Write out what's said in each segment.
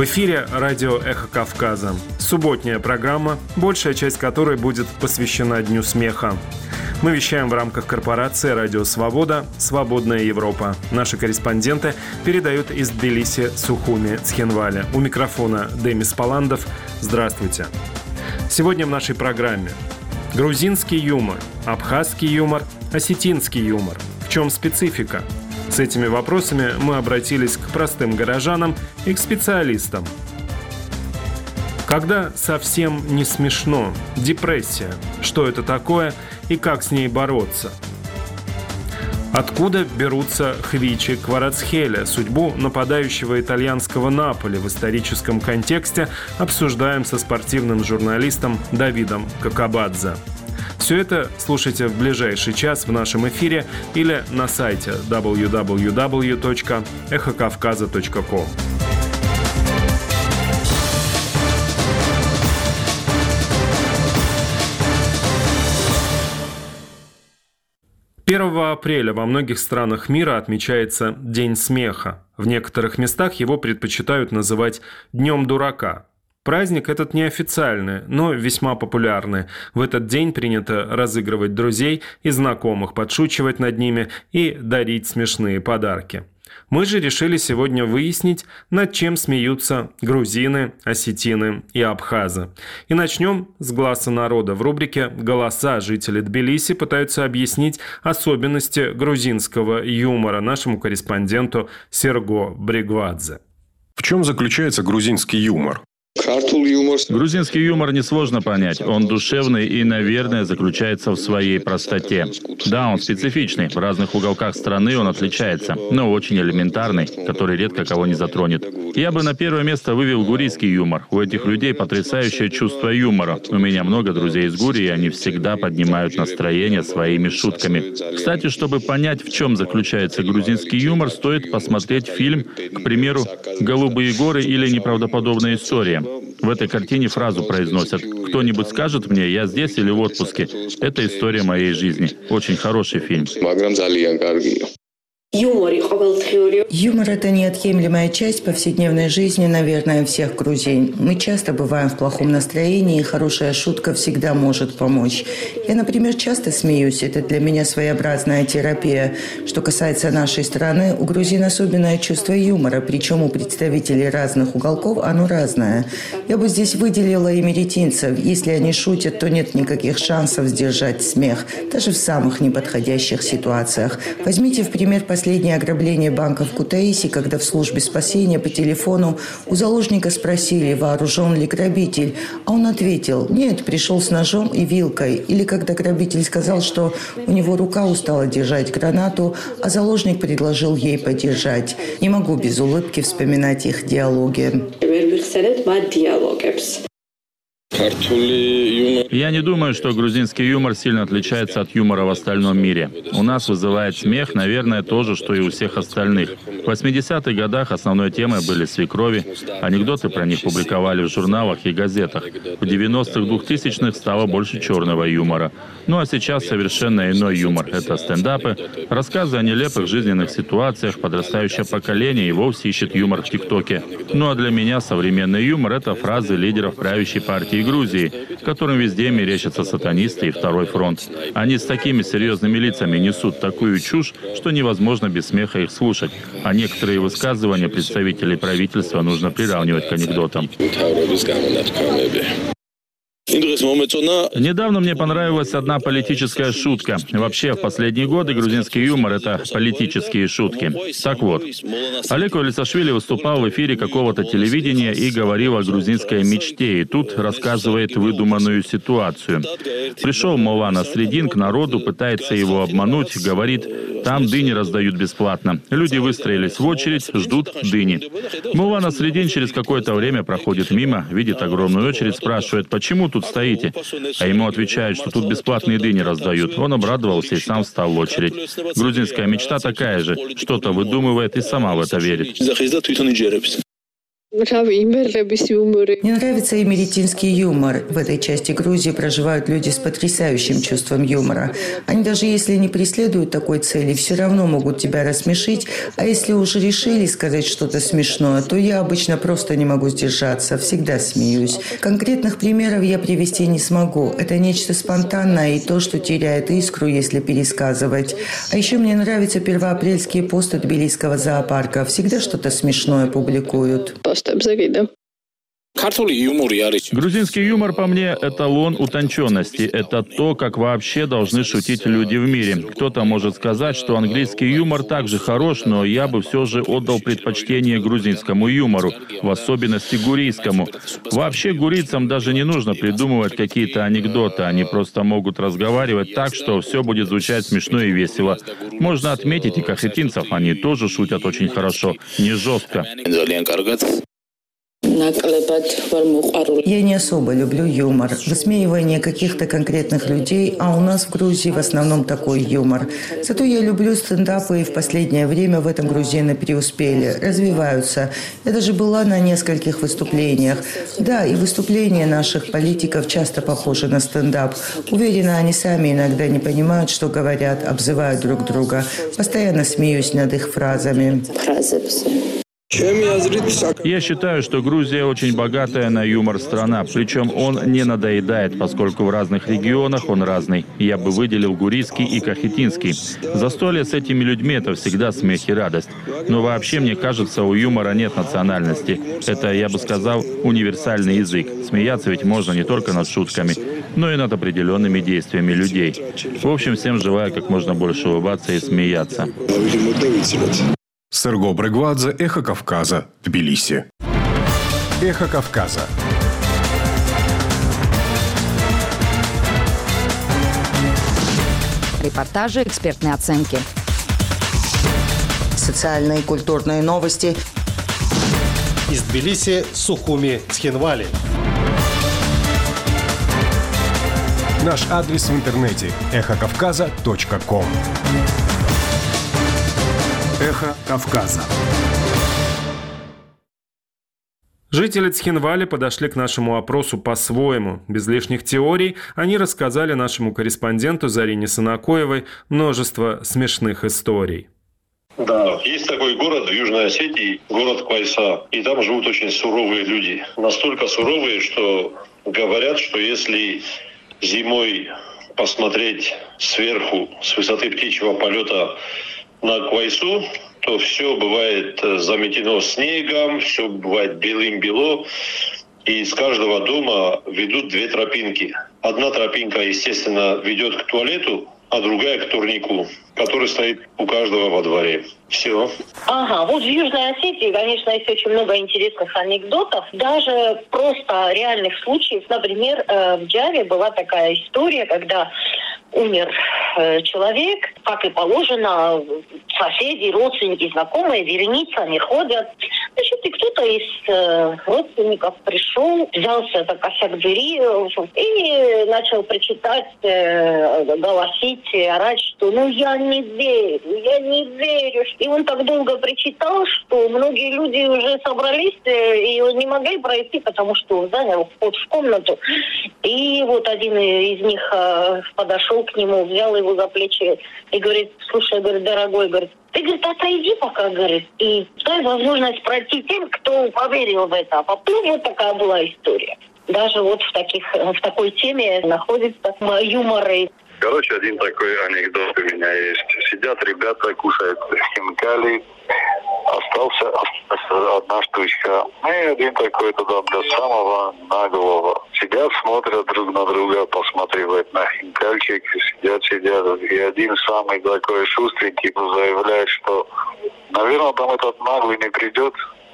В эфире радио «Эхо Кавказа». Субботняя программа, большая часть которой будет посвящена Дню смеха. Мы вещаем в рамках корпорации «Радио Свобода. Свободная Европа». Наши корреспонденты передают из Тбилиси, Сухуми, Цхинвали. У микрофона Демис Паландов. Здравствуйте. Сегодня в нашей программе грузинский юмор, абхазский юмор, осетинский юмор. В чем специфика? С этими вопросами мы обратились к простым горожанам и к специалистам. Когда совсем не смешно? Депрессия. Что это такое и как с ней бороться? Откуда берутся хвичи Кварацхеля? Судьбу нападающего итальянского Наполи в историческом контексте обсуждаем со спортивным журналистом Давидом Какабадзе. Все это слушайте в ближайший час в нашем эфире или на сайте www.эхокавказа.ком. 1 апреля во многих странах мира отмечается День смеха. В некоторых местах его предпочитают называть Днем дурака. Праздник этот неофициальный, но весьма популярный. В этот день принято разыгрывать друзей и знакомых, подшучивать над ними и дарить смешные подарки. Мы же решили сегодня выяснить, над чем смеются грузины, осетины и абхазы. И начнем с «Гласа народа». В рубрике «Голоса» жители Тбилиси пытаются объяснить особенности грузинского юмора нашему корреспонденту Серго Бригвадзе. В чем заключается грузинский юмор? Грузинский юмор несложно понять. Он душевный и, наверное, заключается в своей простоте. Да, он специфичный. В разных уголках страны он отличается, но очень элементарный, который редко кого не затронет. Я бы на первое место вывел гурийский юмор. У этих людей потрясающее чувство юмора. У меня много друзей из Гурии, и они всегда поднимают настроение своими шутками. Кстати, чтобы понять, в чем заключается грузинский юмор, стоит посмотреть фильм, к примеру, «Голубые горы» или «Неправдоподобная история». В этой картине фразу произносят: «Кто-нибудь скажет мне, я здесь или в отпуске?» Это история моей жизни. Очень хороший фильм. Юмор – это неотъемлемая часть повседневной жизни, наверное, всех грузин. Мы часто бываем в плохом настроении, и хорошая шутка всегда может помочь. Я, например, часто смеюсь. Это для меня своеобразная терапия. Что касается нашей страны, у грузин особенное чувство юмора, причем у представителей разных уголков оно разное. Я бы здесь выделила эмеретинцев. Если они шутят, то нет никаких шансов сдержать смех, даже в самых неподходящих ситуациях. Возьмите в пример последнее ограбление банка в Кутаиси, когда в службе спасения по телефону у заложника спросили, вооружен ли грабитель, а он ответил: «Нет, пришел с ножом и вилкой». Или когда грабитель сказал, что у него рука устала держать гранату, а заложник предложил ей подержать. Не могу без улыбки вспоминать их диалоги. Я не думаю, что грузинский юмор сильно отличается от юмора в остальном мире. У нас вызывает смех, наверное, то же, что и у всех остальных. В 80-х годах основной темой были свекрови. Анекдоты про них публиковали в журналах и газетах. В 90-х, 2000-х стало больше черного юмора. Ну а сейчас совершенно иной юмор. Это стендапы, рассказы о нелепых жизненных ситуациях. Подрастающее поколение и вовсе ищет юмор в ТикТоке. Ну а для меня современный юмор – это фразы лидеров правящей партии Грузии, которым везде мерещатся сатанисты и Второй фронт. Они с такими серьезными лицами несут такую чушь, что невозможно без смеха их слушать. А некоторые высказывания представителей правительства нужно приравнивать к анекдотам. Недавно мне понравилась одна политическая шутка. Вообще, в последние годы грузинский юмор – это политические шутки. Так вот, Олег Валисашвили выступал в эфире какого-то телевидения и говорил о грузинской мечте. И тут рассказывает выдуманную ситуацию. Пришел Мулла Насреддин к народу, пытается его обмануть, говорит: там дыни раздают бесплатно. Люди выстроились в очередь, ждут дыни. Мулла Насреддин через какое-то время проходит мимо, видит огромную очередь, спрашивает: почему тут стоите? А ему отвечают, что тут бесплатные дыни раздают. Он обрадовался и сам встал в очередь. Грузинская мечта такая же. Что-то выдумывает и сама в это верит. Мне нравится эмеретинский юмор. В этой части Грузии проживают люди с потрясающим чувством юмора. Они даже если не преследуют такой цели, все равно могут тебя рассмешить. А если уже решили сказать что-то смешное, то я обычно просто не могу сдержаться. Всегда смеюсь. Конкретных примеров я привести не смогу. Это нечто спонтанное и то, что теряет искру, если пересказывать. А еще мне нравятся первоапрельские посты тбилисского зоопарка. Всегда что-то смешное публикуют. Грузинский юмор, по мне, эталон утонченности. Это то, как вообще должны шутить люди в мире. Кто-то может сказать, что английский юмор также хорош, но я бы все же отдал предпочтение грузинскому юмору, в особенности гурийскому. Вообще гурийцам даже не нужно придумывать какие-то анекдоты. Они просто могут разговаривать так, что все будет звучать смешно и весело. Можно отметить и кахетинцев, они тоже шутят очень хорошо, не жестко. Я не особо люблю юмор. Высмеивание каких-то конкретных людей, а у нас в Грузии в основном такой юмор. Зато я люблю стендапы, и в последнее время в этом грузины преуспели, развиваются. Я даже была на нескольких выступлениях. Да, и выступления наших политиков часто похожи на стендап. Уверена, они сами иногда не понимают, что говорят, обзывают друг друга. Постоянно смеюсь над их фразами. Я считаю, что Грузия очень богатая на юмор страна, причем он не надоедает, поскольку в разных регионах он разный. Я бы выделил гурийский и кахетинский. Застолье с этими людьми – это всегда смех и радость. Но вообще, мне кажется, у юмора нет национальности. Это, я бы сказал, универсальный язык. Смеяться ведь можно не только над шутками, но и над определенными действиями людей. В общем, всем желаю как можно больше улыбаться и смеяться. Серго Брегвадзе, Эхо Кавказа, Тбилиси. Эхо Кавказа. Репортажи, экспертные оценки. Социальные и культурные новости. Из Тбилиси, Сухуми, Цхинвали. Наш адрес в интернете – эхокавказа.ком. Эхо Кавказа. Жители Цхинвали подошли к нашему опросу по-своему. Без лишних теорий они рассказали нашему корреспонденту Зарине Санакоевой множество смешных историй. Да, есть такой город в Южной Осетии, город Квайса, и там живут очень суровые люди. Настолько суровые, что говорят, что если зимой посмотреть сверху, с высоты птичьего полета на Квайсу, то все бывает заметено снегом, все бывает белым-бело. И из каждого дома ведут две тропинки. Одна тропинка, естественно, ведет к туалету, а другая к турнику, который стоит у каждого во дворе. Все. Ага, вот в Южной Осетии, конечно, есть очень много интересных анекдотов, даже просто реальных случаев. Например, в Джаве была такая история, когда умер человек, как и положено, соседи, родственники, знакомые вереницами ходят. Значит, и кто-то из родственников пришел, взялся за косяк двери и начал причитать, голосить, орать, что «ну я не верю». И он так долго причитал, что многие люди уже собрались и не могли пройти, потому что он занял вход в комнату. И вот один из них подошел к нему, взял его за плечи и говорит: слушай, говорит, дорогой, говорит, ты, говорит, отойди пока, говорит, и дай возможность пройти тем, кто поверил в это. А потом вот такая была история. Даже вот в такой теме находится юмор. Короче, один такой анекдот у меня есть. Сидят ребята, кушают хинкали. Остался одна штучка. И один такой туда до самого наглого. Сидят, смотрят друг на друга, посматривают на хинкальчик. Сидят. И один самый такой шустренький заявляет, что, наверное, там этот наглый не придет.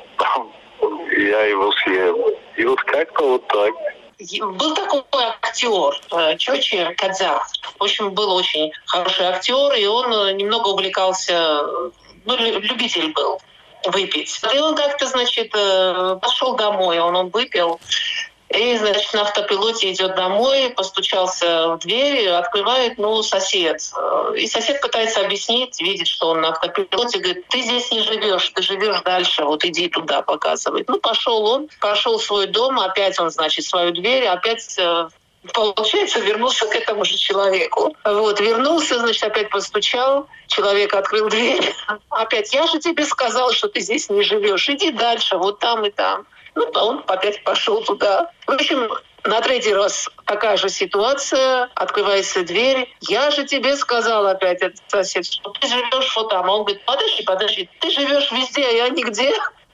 Я его съем. И вот как-то вот так. Был такой актер Чочи Кадзах. В общем, был очень хороший актер, и он немного увлекался, любитель был выпить. И он как-то, значит, пошел домой, он выпил. И, значит, на автопилоте идет домой, постучался в дверь, открывает, сосед. И сосед пытается объяснить, видит, что он на автопилоте, говорит, ты здесь не живешь, ты живешь дальше, вот иди туда, показывает. Пошел в свой дом, опять он, значит, свою дверь, опять... Получается, вернулся к этому же человеку. Вернулся, значит, опять постучал, человек открыл дверь. Опять, я же тебе сказал, что ты здесь не живешь, иди дальше, вот там и там. Он опять пошел туда. В общем, на третий раз такая же ситуация, открывается дверь. Я же тебе сказал опять, этот сосед, что ты живешь вот там. А он говорит, подожди, ты живешь везде, а я нигде.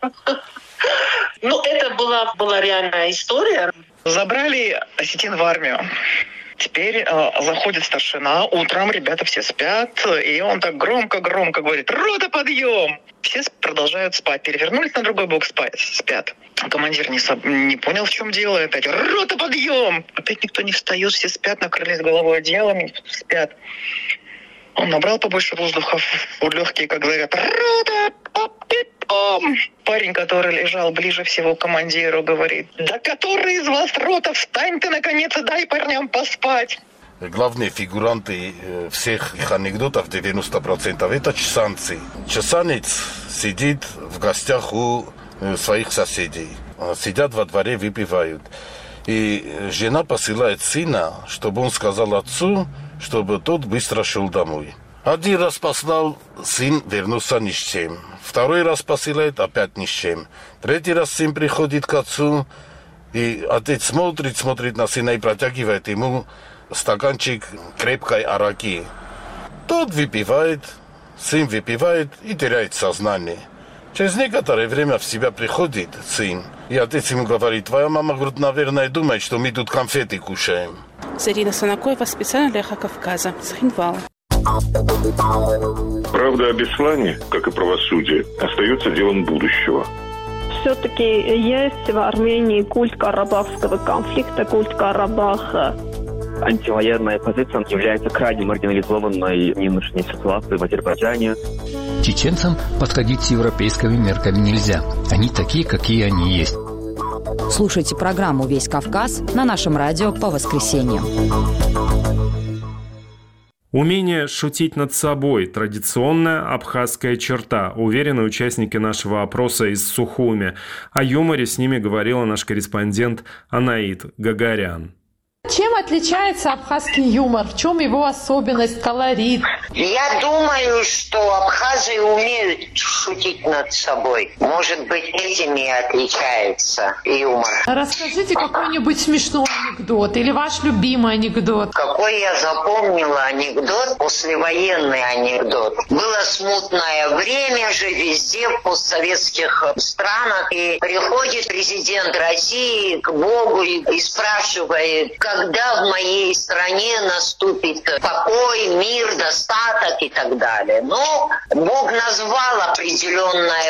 Это была реальная история. Забрали осетин в армию. Теперь заходит старшина, утром ребята все спят, и он так громко-громко говорит: «Рота, подъем!» Все продолжают спать, перевернулись на другой бок, спят. Командир не понял, в чем дело, опять: «Рота, подъем!» Опять никто не встает, все спят, накрылись головой одеялами, спят. Он набрал побольше воздуха в легкие, как говорят: «Рота, подъем!» Парень, который лежал ближе всего к командиру, говорит: «Да который из вас, рота, встань ты, наконец, и дай парням поспать!» Главные фигуранты всех их анекдотов, 90%, это чесанцы. Чесанец сидит в гостях у своих соседей. Сидят во дворе, выпивают. И жена посылает сына, чтобы он сказал отцу, чтобы тот быстро шел домой. Один раз послал, сын вернулся ни с чем. Второй раз посылает, опять ни с чем. Третий раз сын приходит к отцу, и отец смотрит на сына и протягивает ему стаканчик крепкой араки. Тот выпивает, сын выпивает и теряет сознание. Через некоторое время в себя приходит сын, и отец ему говорит: «Твоя мама, говорит, наверное, думает, что мы тут конфеты кушаем». Зарина Санакоева, специально для «Эхо Кавказа», Цхинвал. Правда о Беслане, как и правосудие, остается делом будущего. Все-таки есть в Армении культ карабахского конфликта, культ Карабаха. Антивоенная позиция является крайне маргинализованной в нынешней ситуации в Азербайджане. Чеченцам подходить с европейскими мерками нельзя. Они такие, какие они есть. Слушайте программу «Весь Кавказ» на нашем радио по воскресеньям. Умение шутить над собой – традиционная абхазская черта, уверены участники нашего опроса из Сухуми. О юморе с ними говорила наш корреспондент Анаит Гагарян. Чем отличается абхазский юмор? В чем его особенность, колорит? Я думаю, что абхазы умеют шутить над собой. Может быть, этим и отличается юмор. Расскажите какой-нибудь смешной анекдот или ваш любимый анекдот. Какой я запомнила анекдот? Послевоенный анекдот. Было смутное время же везде в постсоветских странах. И приходит президент России к Богу и спрашивает: когда в моей стране наступит покой, мир, достаток и так далее. Но Бог назвал определенное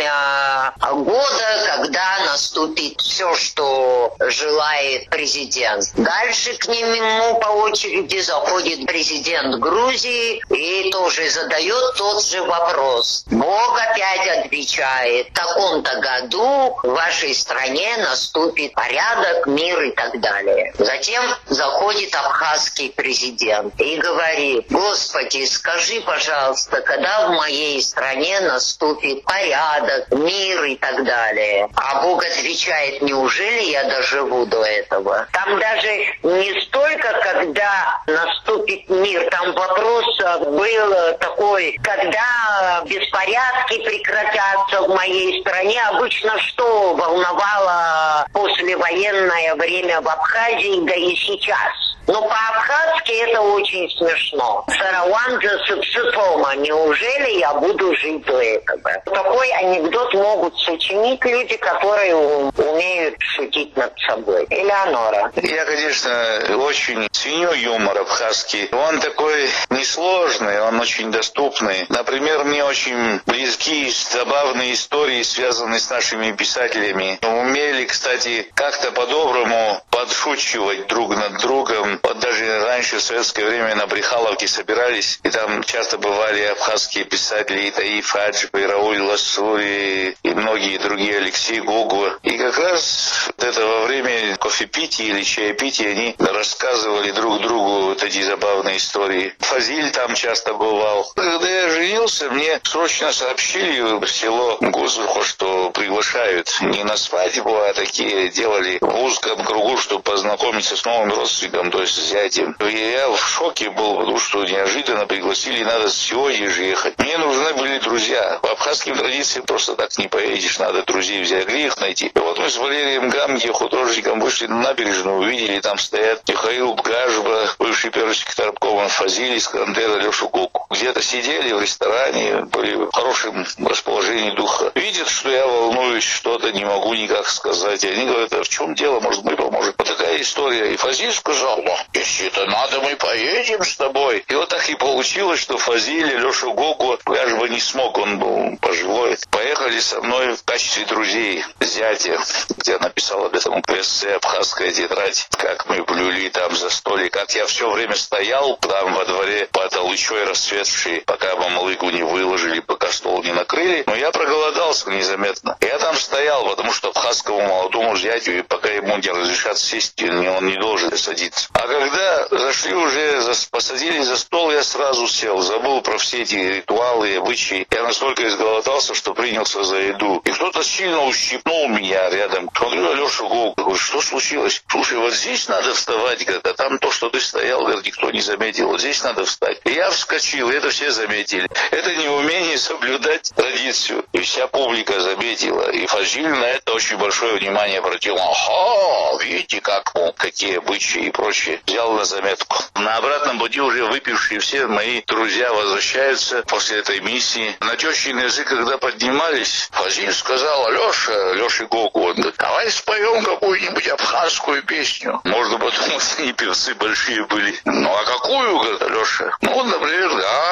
время года, когда наступит все, что желает президент. Дальше к нему по очереди заходит президент Грузии и тоже задает тот же вопрос. Бог опять отвечает: в таком-то году в вашей стране наступит порядок, мир и так далее. Затем заходит абхазский президент и говорит: Господи, скажи, пожалуйста, когда в моей стране наступит порядок, мир и так далее. А Бог отвечает: неужели я доживу до этого? Там даже не столько, когда наступит мир, там вопрос был такой: когда беспорядки прекратятся в моей стране. Обычно что волновало послевоенное время в Абхазии, да и сейчас. Но по-абхазски это очень смешно. Сарауанджа сыпсыпома. Неужели я буду жить до этого? Такой анекдот могут сочинить люди, которые умеют шутить над собой. Элеонора. Я, конечно, очень ценю юмор абхазский. Он такой несложный, он очень доступный. Например, мне очень близки забавные истории, связанные с нашими писателями. Умели, кстати, как-то по-доброму подшучивать друг над другом. Вот даже раньше в советское время на Брехаловке собирались, и там часто бывали абхазские писатели, и Таиф Хаджип, и Рауль Ласури, и многие другие, Алексей Гогуа. И как раз вот это во время кофепития или чаепития они рассказывали друг другу вот эти забавные истории. Фазиль там часто бывал. Когда я женился, мне срочно сообщили в село Гозуху, что приглашают не на свадьбу, а такие делали в узком кругу, чтобы познакомиться с новым родственником, то есть с зятем. И я в шоке был, потому что неожиданно пригласили, надо сегодня же ехать. Мне нужны были друзья. По абхазским традициям просто так не поедешь, надо друзей взять, где их найти. И вот мы с Валерием Гамги, художником, вышли на набережную, увидели, там стоят Михаил Бгажба, бывший первый секретарь обкома, Фазиль, Искандер, Алеша Гуку. Где-то сидели в ресторане, были в хорошем расположении духа. Видят, что я волнуюсь, что-то не могу никак сказать. И они говорят, а в чем дело, может, мы поможем. Вот такая история. И Фазиль сказал, если это надо, мы поедем с тобой. И вот так и получилось, что Фазиль, Алеша Гуку, Бгажба не смог, он был пожилой. Поехали со мной в качестве друзей зятя, где написал об этом эссе «Абхазская тетрадь», как мы плюли там за столе, как я все время стоял там во дворе под алычой расцветшей, пока мамалыгу не выложили, пока стол не накрыли. Но я проголодался незаметно. Я там стоял, потому что абхазскому молодому зятю, и пока ему не разрешат сесть, он не должен садиться. А когда зашли уже, посадили за стол, я сразу сел, забыл про все эти ритуалы и обычаи. Я настолько изголодался, что принялся за еду. И кто-то сильно ущипнул меня рядом. Смотрю, Алеша Гол, говорю, что случилось? Слушай, вот здесь надо вставать, говорит, а там то, что ты стоял, говорит, никто не заметил. Вот здесь надо встать. И я вскочил, и это все заметили. Это неумение соблюдать традицию. И вся публика заметила. И Фазиль на это очень большое внимание обратил. Ага, видите, как, какие обычаи и прочее. Взял на заметку. На обратном пути уже выпившие все мои друзья возвращаются после этой миссии. На тещин язык, когда поднимались, Фазиль сказал, Алеша Гогу, он говорит, давай споем какую-нибудь абхазскую песню. Можно подумать, они певцы большие были. Ну а какую, говорит Алеша? Ну, например,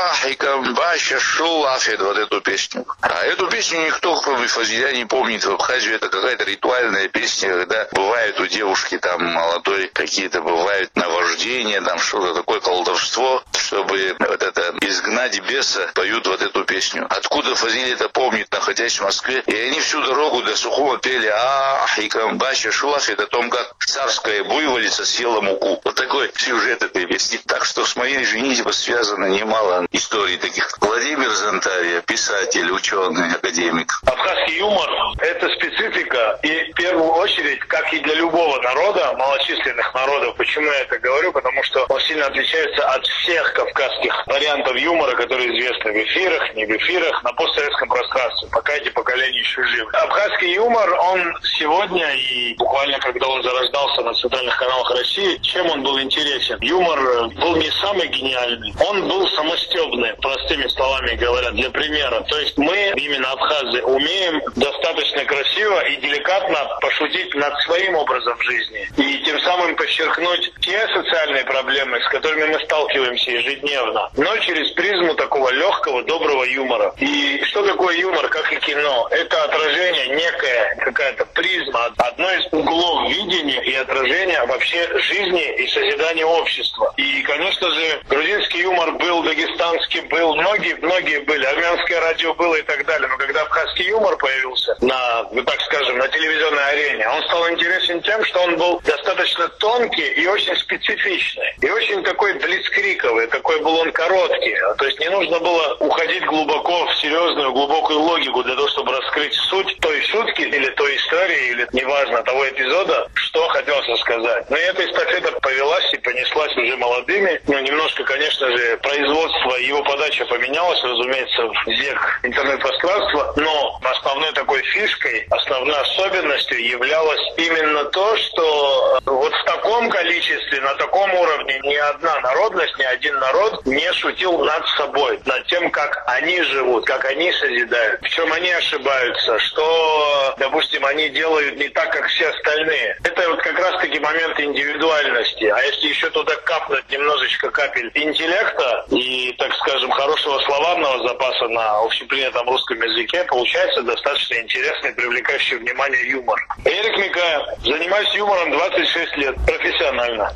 Айкамбаша Шулафет, вот эту песню. А эту песню никто, кроме Фазиля, не помнит. В Абхазии это какая-то ритуальная песня, когда бывает у девушки там молодой, какие-то бывают наваждения, там что-то такое, колдовство, чтобы вот это изгнать беса, поют вот эту песню. Откуда Фазиль это помнит, находясь в Москве? И они всю дорогу до Сухума пели Айкамбаша Шулафет, о том, как царская буйволица съела муку. Вот такой сюжет этой песни. Так что с моей женитьбой связано немало историй таких. Владимир Зонтария, писатель, ученый, академик. Абхазский юмор – это специфика, и в первую очередь, как и для любого народа, малочисленных народов. Почему я это говорю? Потому что он сильно отличается от всех кавказских вариантов юмора, которые известны в эфирах, не в эфирах, на постсоветском пространстве, пока эти поколения еще живы. Абхазский юмор, он сегодня и буквально когда он зарождался на центральных каналах России, чем он был интересен? Юмор был не самый гениальный, он был самостебный, простыми словами говоря, для примера. То есть мы, именно абхазы, умеем достаточно красиво и деликатно пошутить над своим образом жизни. И тем самым подчеркнуть те социальные проблемы, с которыми мы сталкиваемся ежедневно, но через призму такого легкого, доброго юмора. И что такое юмор, как и кино? Это отражение, некая какая-то призма, одно из углов видения и отражения вообще жизни и созидания общества. И, конечно же, грузинский юмор был, дагестанский был, многие были, армянское радио было и так далее. Но когда абхазский юмор появился на, так скажем, на телевизионной арене, он стал интересен тем, что он был достаточно тонкий и очень специфичный. И очень такой блицкриковый, такой был он короткий. То есть не нужно было уходить глубоко в серьезную, глубокую логику для того, чтобы раскрыть суть той шутки или той истории, или, неважно, того эпизода, что хотелось рассказать. Но и эта эстафета повелась и понеслась уже молодыми. Но немножко, конечно же, производство и его подача поменялась, разумеется, в век интернет-пространства. Но основной такой фишкой, основной особенностью являлось именно то, что вот в таком количестве, на таком уровне ни одна народность, ни один народ не шутил над собой, над тем, как они живут, как они созидают, в чем они ошибаются, что, допустим, они делают не так, как все остальные. Это вот как раз-таки момент индивидуальности. А если еще туда капнуть немножечко капель интеллекта и, так сказать, скажем, хорошего словарного запаса на общепринятом русском языке, получается достаточно интересный, привлекающий внимание юмор. Эрик Микаев. Занимаюсь юмором 26 лет. Профессионально.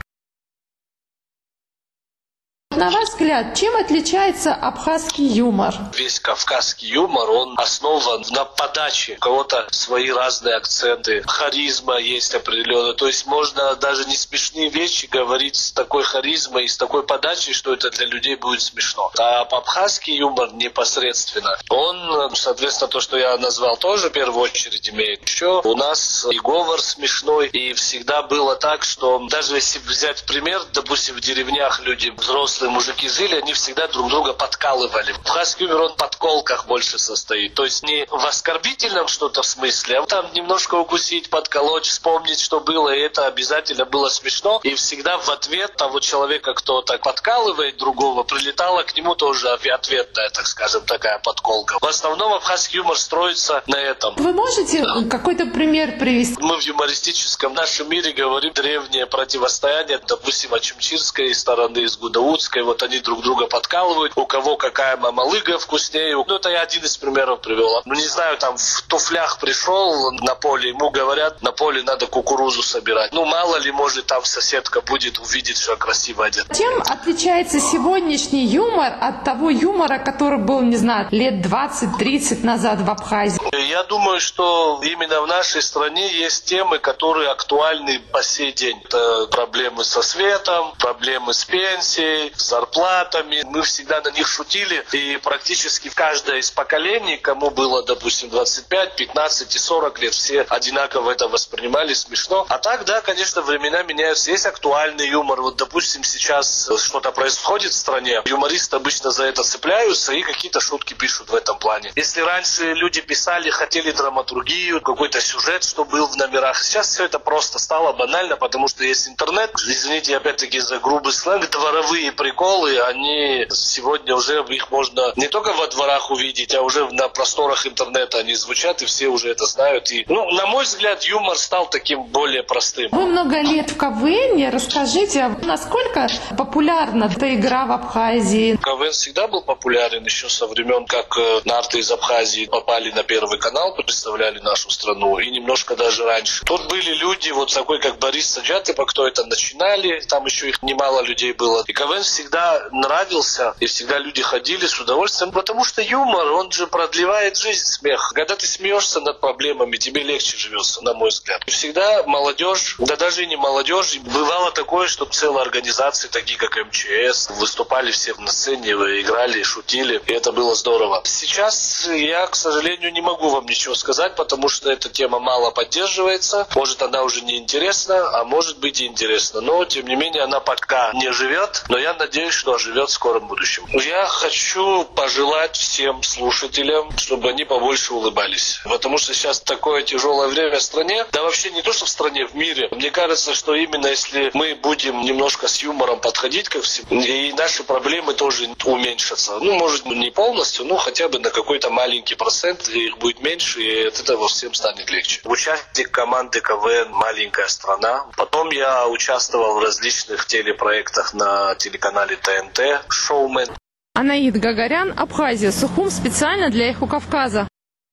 На ваш взгляд, чем отличается абхазский юмор? Весь кавказский юмор, он основан на подаче. У кого-то свои разные акценты. Харизма есть определенная. То есть можно даже не смешные вещи говорить с такой харизмой и с такой подачей, что это для людей будет смешно. А абхазский юмор непосредственно, он, соответственно, то, что я назвал, тоже в первую очередь имеет. Еще у нас и говор смешной, и всегда было так, что даже если взять пример, допустим, в деревнях люди взрослые, мужики жили, они всегда друг друга подкалывали. Абхазский юмор, он в подколках больше состоит. То есть не в оскорбительном что-то в смысле, а там немножко укусить, подколоть, вспомнить, что было, и это обязательно было смешно. И всегда в ответ того человека, кто так подкалывает другого, прилетала к нему тоже ответная, так скажем, такая подколка. В основном абхазский юмор строится на этом. Вы можете какой-то пример привести? Мы в юмористическом нашем мире говорим древнее противостояние, допустим, ачумчирской стороны, из гудаутской. Вот они друг друга подкалывают, у кого какая мамалыга вкуснее. Ну, это я один из примеров привел. Ну, не знаю, там в туфлях пришел на поле, ему говорят, на поле надо кукурузу собирать. Ну, мало ли, может, там соседка будет увидеть, что красиво одет. Чем отличается сегодняшний юмор от того юмора, который был, не знаю, лет 20-30 назад в Абхазии? Я думаю, что именно в нашей стране есть темы, которые актуальны по сей день. Это проблемы со светом, проблемы с пенсией, с зарплатами. Мы всегда на них шутили, и практически каждое из поколений, кому было, допустим, 25, 15 и 40 лет, все одинаково это воспринимали смешно. А так, да, конечно, времена меняются. Есть актуальный юмор. Вот, допустим, сейчас что-то происходит в стране, юмористы обычно за это цепляются и какие-то шутки пишут в этом плане. Если раньше люди писали, хотели драматургию, какой-то сюжет, что был в номерах, сейчас все это просто стало банально, потому что есть интернет. Извините, опять-таки, за грубый сленг, дворовые приколы, они сегодня уже, их можно не только во дворах увидеть, а уже на просторах интернета они звучат, и все уже это знают. И, ну, на мой взгляд, юмор стал таким более простым. Вы много лет в КВН, расскажите, насколько популярна эта игра в Абхазии? КВН всегда был популярен еще со времен, как нарты из Абхазии попали на Первый канал, представляли нашу страну, и немножко даже раньше. Тут были люди, вот такой, как Борис Саджатыпа, кто это начинали, там еще их немало людей было. И КВН всегда нравился, и всегда люди ходили с удовольствием, потому что юмор, он же продлевает жизнь, смех. Когда ты смеешься над проблемами, тебе легче живется, на мой взгляд. И всегда молодежь, да даже и не молодежь, бывало такое, что целые организации, такие как МЧС, выступали все на сцене, играли, шутили, и это было здорово. Сейчас я, к сожалению, не могу вам ничего сказать, потому что эта тема мало поддерживается. Может, она уже не интересна, а может быть и интересна. Но, тем не менее, она пока не живет, но я надеюсь, что оживет в скором будущем. Я хочу пожелать всем слушателям, чтобы они побольше улыбались. Потому что сейчас такое тяжелое время в стране, да вообще не то, что в стране, в мире. Мне кажется, что именно если мы будем немножко с юмором подходить ко всему, и наши проблемы тоже уменьшатся. Ну, может, не полностью, но хотя бы на какой-то маленький процент, их будет меньше, и от этого всем станет легче. Участник команды КВН «Маленькая страна». Потом я участвовал в различных телепроектах на телеканале ТНТ «Шоумен». Анаид Гагарян, Абхазия, Сухум, специально для «Эхо Кавказа».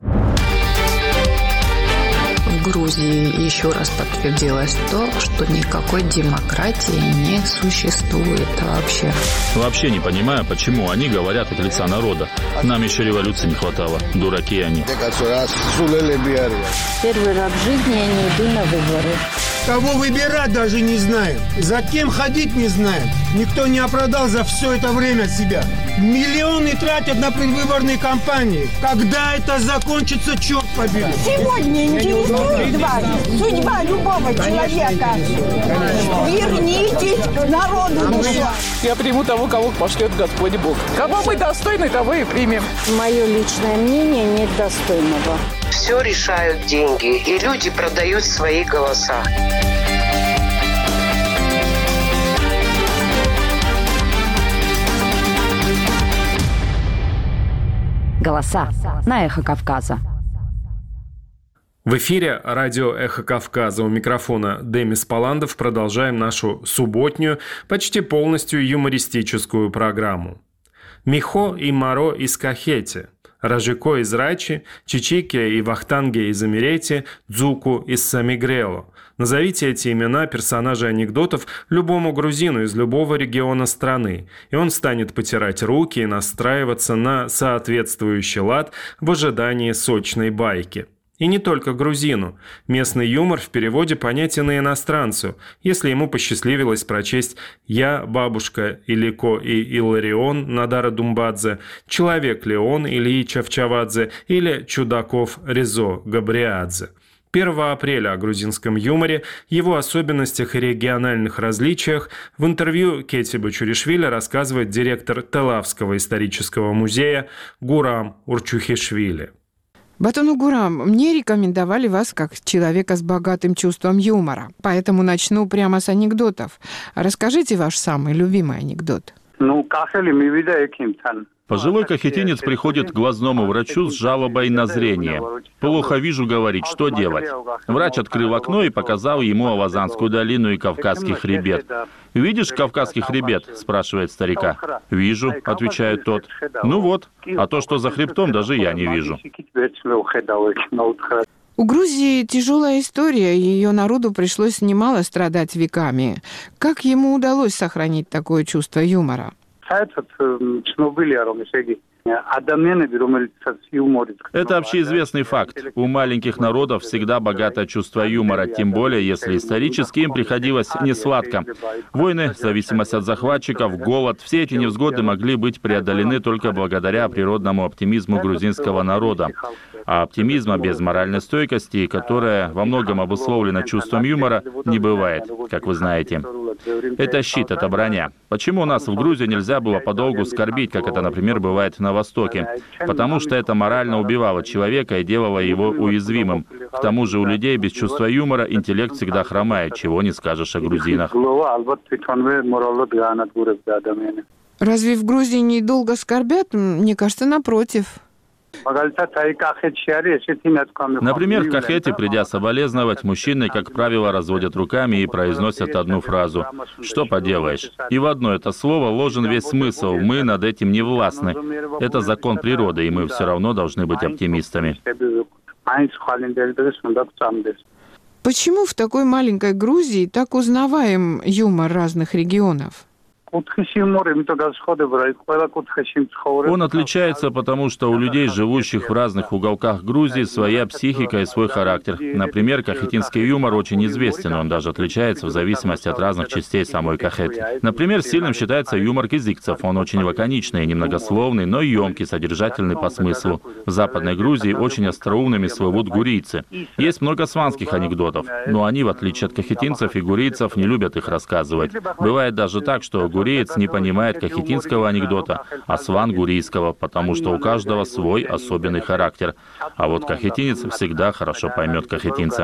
В Грузии еще раз подтвердилось то, что никакой демократии не существует вообще. Вообще не понимаю, почему они говорят от лица народа. Нам еще революции не хватало. Дураки они. Первый раз в жизни я не иду на выборы. Кого выбирать даже не знаем. За кем ходить не знаем. Никто не оправдал за все это время себя. Миллионы тратят на предвыборные кампании. Когда это закончится, черт побери. Сегодня интересует вас судьба любого человека. Вернитесь к народу душа. Я приму того, кого пошлет Господь Бог. Кого мы достойны, того и примем. Мое личное мнение нет достойного. Все решают деньги, и люди продают свои голоса. Голоса на Эхо Кавказа. В эфире радио «Эхо Кавказа». У микрофона Демис Паландов. Продолжаем нашу субботнюю, почти полностью юмористическую программу. Михо и Маро из Кахети, Ражико из Рачи, Чичике и Вахтанге из Амерети, Дзуку из Самигрело. Назовите эти имена персонажей анекдотов любому грузину из любого региона страны, и он станет потирать руки и настраиваться на соответствующий лад в ожидании сочной байки. И не только грузину. Местный юмор в переводе понятен и иностранцу, если ему посчастливилось прочесть «Я, бабушка Илико и Иларион» Надара Думбадзе, «Человек Леон» Ильи Чавчавадзе или «Чудаков Резо Габриадзе». 1 апреля о грузинском юморе, его особенностях и региональных различиях в интервью Кети Бачуришвили рассказывает директор Телавского исторического музея Гурам Урчухишвили. Батону Гурам, мне рекомендовали вас как человека с богатым чувством юмора, поэтому начну прямо с анекдотов. Расскажите ваш самый любимый анекдот. Пожилой кахетинец приходит к глазному врачу с жалобой на зрение. «Плохо вижу», говорит, «что делать?» Врач открыл окно и показал ему Авазанскую долину и Кавказский хребет. «Видишь Кавказский хребет?» – спрашивает старика. «Вижу», – отвечает тот. «Ну вот, а то, что за хребтом, даже я не вижу». У Грузии тяжелая история, ее народу пришлось немало страдать веками. Как ему удалось сохранить такое чувство юмора? Это общеизвестный факт. У маленьких народов всегда богатое чувство юмора, тем более, если исторически им приходилось несладко. Войны, зависимость от захватчиков, голод – все эти невзгоды могли быть преодолены только благодаря природному оптимизму грузинского народа. А оптимизма без моральной стойкости, которая во многом обусловлена чувством юмора, не бывает, как вы знаете. Это щит, это броня. Почему у нас в Грузии нельзя было подолгу скорбить, как это, например, бывает на Востоке? Потому что это морально убивало человека и делало его уязвимым. К тому же у людей без чувства юмора интеллект всегда хромает, чего не скажешь о грузинах. Разве в Грузии недолго скорбят? Мне кажется, напротив. Например, в Кахете, придя соболезновать, мужчины, как правило, разводят руками и произносят одну фразу «Что поделаешь?». И в одно это слово вложен весь смысл «Мы над этим не властны». Это закон природы, и мы все равно должны быть оптимистами. Почему в такой маленькой Грузии так узнаваем юмор разных регионов? Он отличается, потому что у людей, живущих в разных уголках Грузии, своя психика и свой характер. Например, кахетинский юмор очень известен, он даже отличается в зависимости от разных частей самой Кахеты. Например, сильным считается юмор кизикцев, он очень лаконичный, немногословный, но емкий, содержательный по смыслу. В Западной Грузии очень остроумными слывут гурийцы. Есть много сванских анекдотов, но они, в отличие от кахетинцев и гурийцев, не любят их рассказывать. Бывает даже так, что гуриец не понимает кахетинского анекдота, а сван гурийского, потому что у каждого свой особенный характер. А вот кахетинец всегда хорошо поймет кахетинца.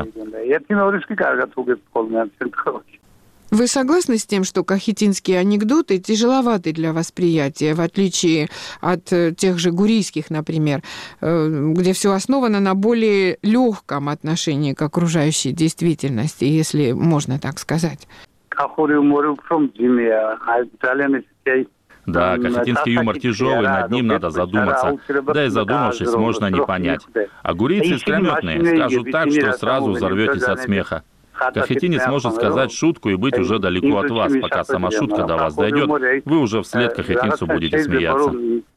Вы согласны с тем, что кахетинские анекдоты тяжеловаты для восприятия, в отличие от тех же гурийских, например, где все основано на более легком отношении к окружающей действительности, если можно так сказать? Да, кахетинский юмор тяжелый, над ним надо задуматься. Да и задумавшись, можно не понять. А гурийцы искрометные, скажут так, что сразу взорветесь от смеха. Кахетинец может сказать шутку и быть уже далеко от вас. Пока сама шутка до вас дойдет, вы уже вслед кахетинцу будете смеяться.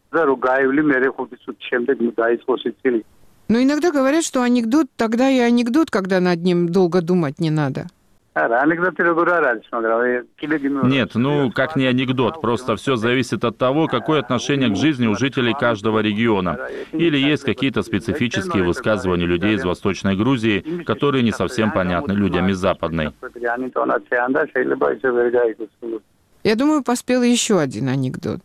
Но иногда говорят, что анекдот тогда и анекдот, когда над ним долго думать не надо. Нет, как не анекдот, просто все зависит от того, какое отношение к жизни у жителей каждого региона. Или есть какие-то специфические высказывания людей из Восточной Грузии, которые не совсем понятны людям из Западной. Я думаю, поспел еще один анекдот.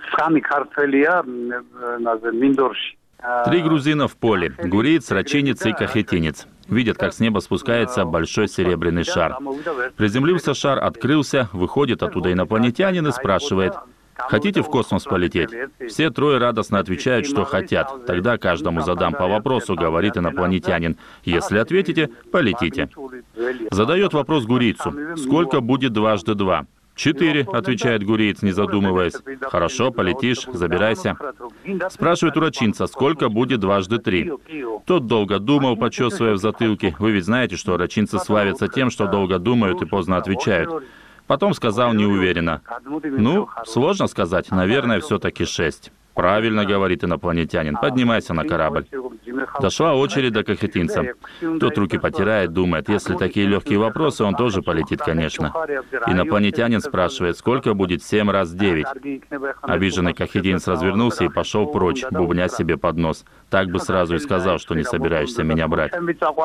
3 грузина в поле. Гуриец, рачинец и кахетинец. Видят, как с неба спускается большой серебряный шар. Приземлился шар, открылся, выходит оттуда инопланетянин и спрашивает: «Хотите в космос полететь?» Все 3 радостно отвечают, что хотят. Тогда каждому задам по вопросу, говорит инопланетянин. Если ответите, полетите. Задает вопрос гурийцу: «Сколько будет 2 × 2?» 4, отвечает гуриец, не задумываясь. Хорошо, полетишь, забирайся. Спрашивает урочинца, сколько будет дважды 3. Тот долго думал, почесывая в затылке. Вы ведь знаете, что урочинцы славятся тем, что долго думают и поздно отвечают. Потом сказал неуверенно. Ну, сложно сказать, наверное, все-таки 6. Правильно, говорит инопланетянин, поднимайся на корабль. Дошла очередь до кахетинца. Тот руки потирает, думает, если такие легкие вопросы, он тоже полетит, конечно. Инопланетянин спрашивает, сколько будет 7 раз 9. Обиженный кахетинец развернулся и пошел прочь, бубня себе под нос. Так бы сразу и сказал, что не собираешься меня брать.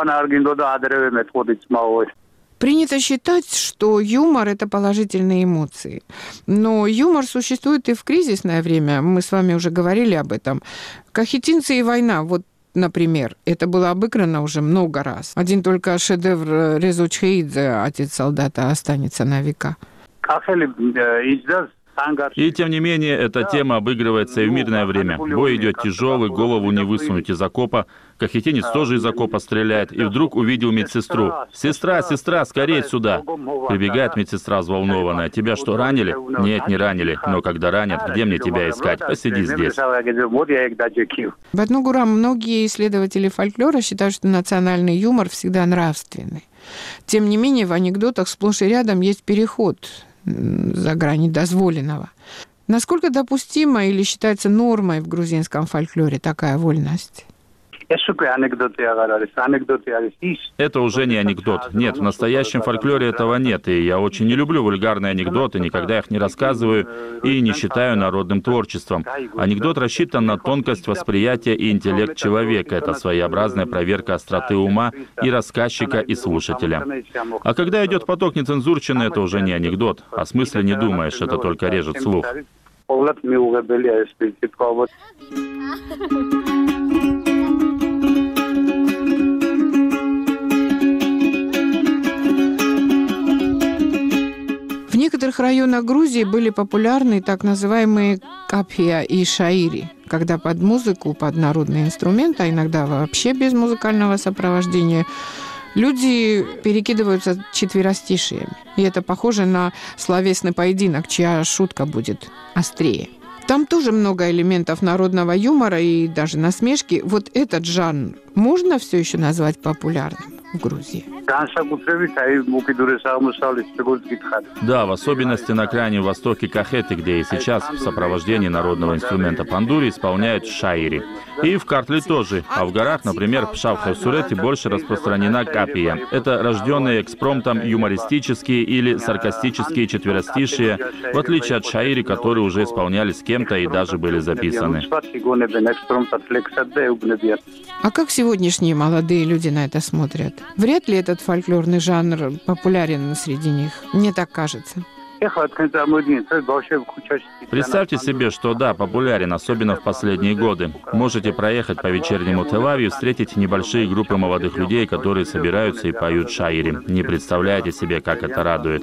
Принято считать, что юмор – это положительные эмоции. Но юмор существует и в кризисное время. Мы с вами уже говорили об этом. Кахетинцы и война. Вот, например, это было обыграно уже много раз. Один только шедевр Резо Чхеидзе «Отец солдата» останется на века. И тем не менее, эта тема обыгрывается и в мирное время. Бой идет тяжелый, голову не высунуть из окопа. Кахетинец тоже из окопа стреляет. И вдруг увидел медсестру. «Сестра, сестра, скорее сюда!» Прибегает медсестра взволнованная. «Тебя что, ранили?» «Нет, не ранили. Но когда ранят, где мне тебя искать? Посиди здесь». Батнугурам, многие исследователи фольклора считают, что национальный юмор всегда нравственный. Тем не менее, в анекдотах сплошь и рядом есть переход за грани дозволенного. Насколько допустима или считается нормой в грузинском фольклоре такая вольность? Это уже не анекдот. Нет, в настоящем фольклоре этого нет. И я очень не люблю вульгарные анекдоты, никогда их не рассказываю и не считаю народным творчеством. Анекдот рассчитан на тонкость восприятия и интеллект человека. Это своеобразная проверка остроты ума и рассказчика, и слушателя. А когда идет поток нецензурщины, это уже не анекдот. О смысле не думаешь, это только режет слух. В некоторых районах Грузии были популярны так называемые капия и шаири, когда под музыку, под народный инструмент, а иногда вообще без музыкального сопровождения, люди перекидываются четверостишиями. И это похоже на словесный поединок, чья шутка будет острее. Там тоже много элементов народного юмора и даже насмешки. Вот этот жанр можно все еще назвать популярным в Грузии? Да, в особенности на Крайнем Востоке Кахеты, где и сейчас в сопровождении народного инструмента пандури исполняют шаири. И в Картле тоже. А в горах, например, в Шавхев-Сурете больше распространена капия. Это рожденные экспромтом юмористические или саркастические четверостишие, в отличие от шаири, которые уже исполнялись кем-то и даже были записаны. А как сегодняшние молодые люди на это смотрят? Вряд ли этот фольклорный жанр популярен среди них. Мне так кажется. Представьте себе, что да, популярен, особенно в последние годы. Можете проехать по вечернему Тель-Авиву и встретить небольшие группы молодых людей, которые собираются и поют шаири. Не представляете себе, как это радует.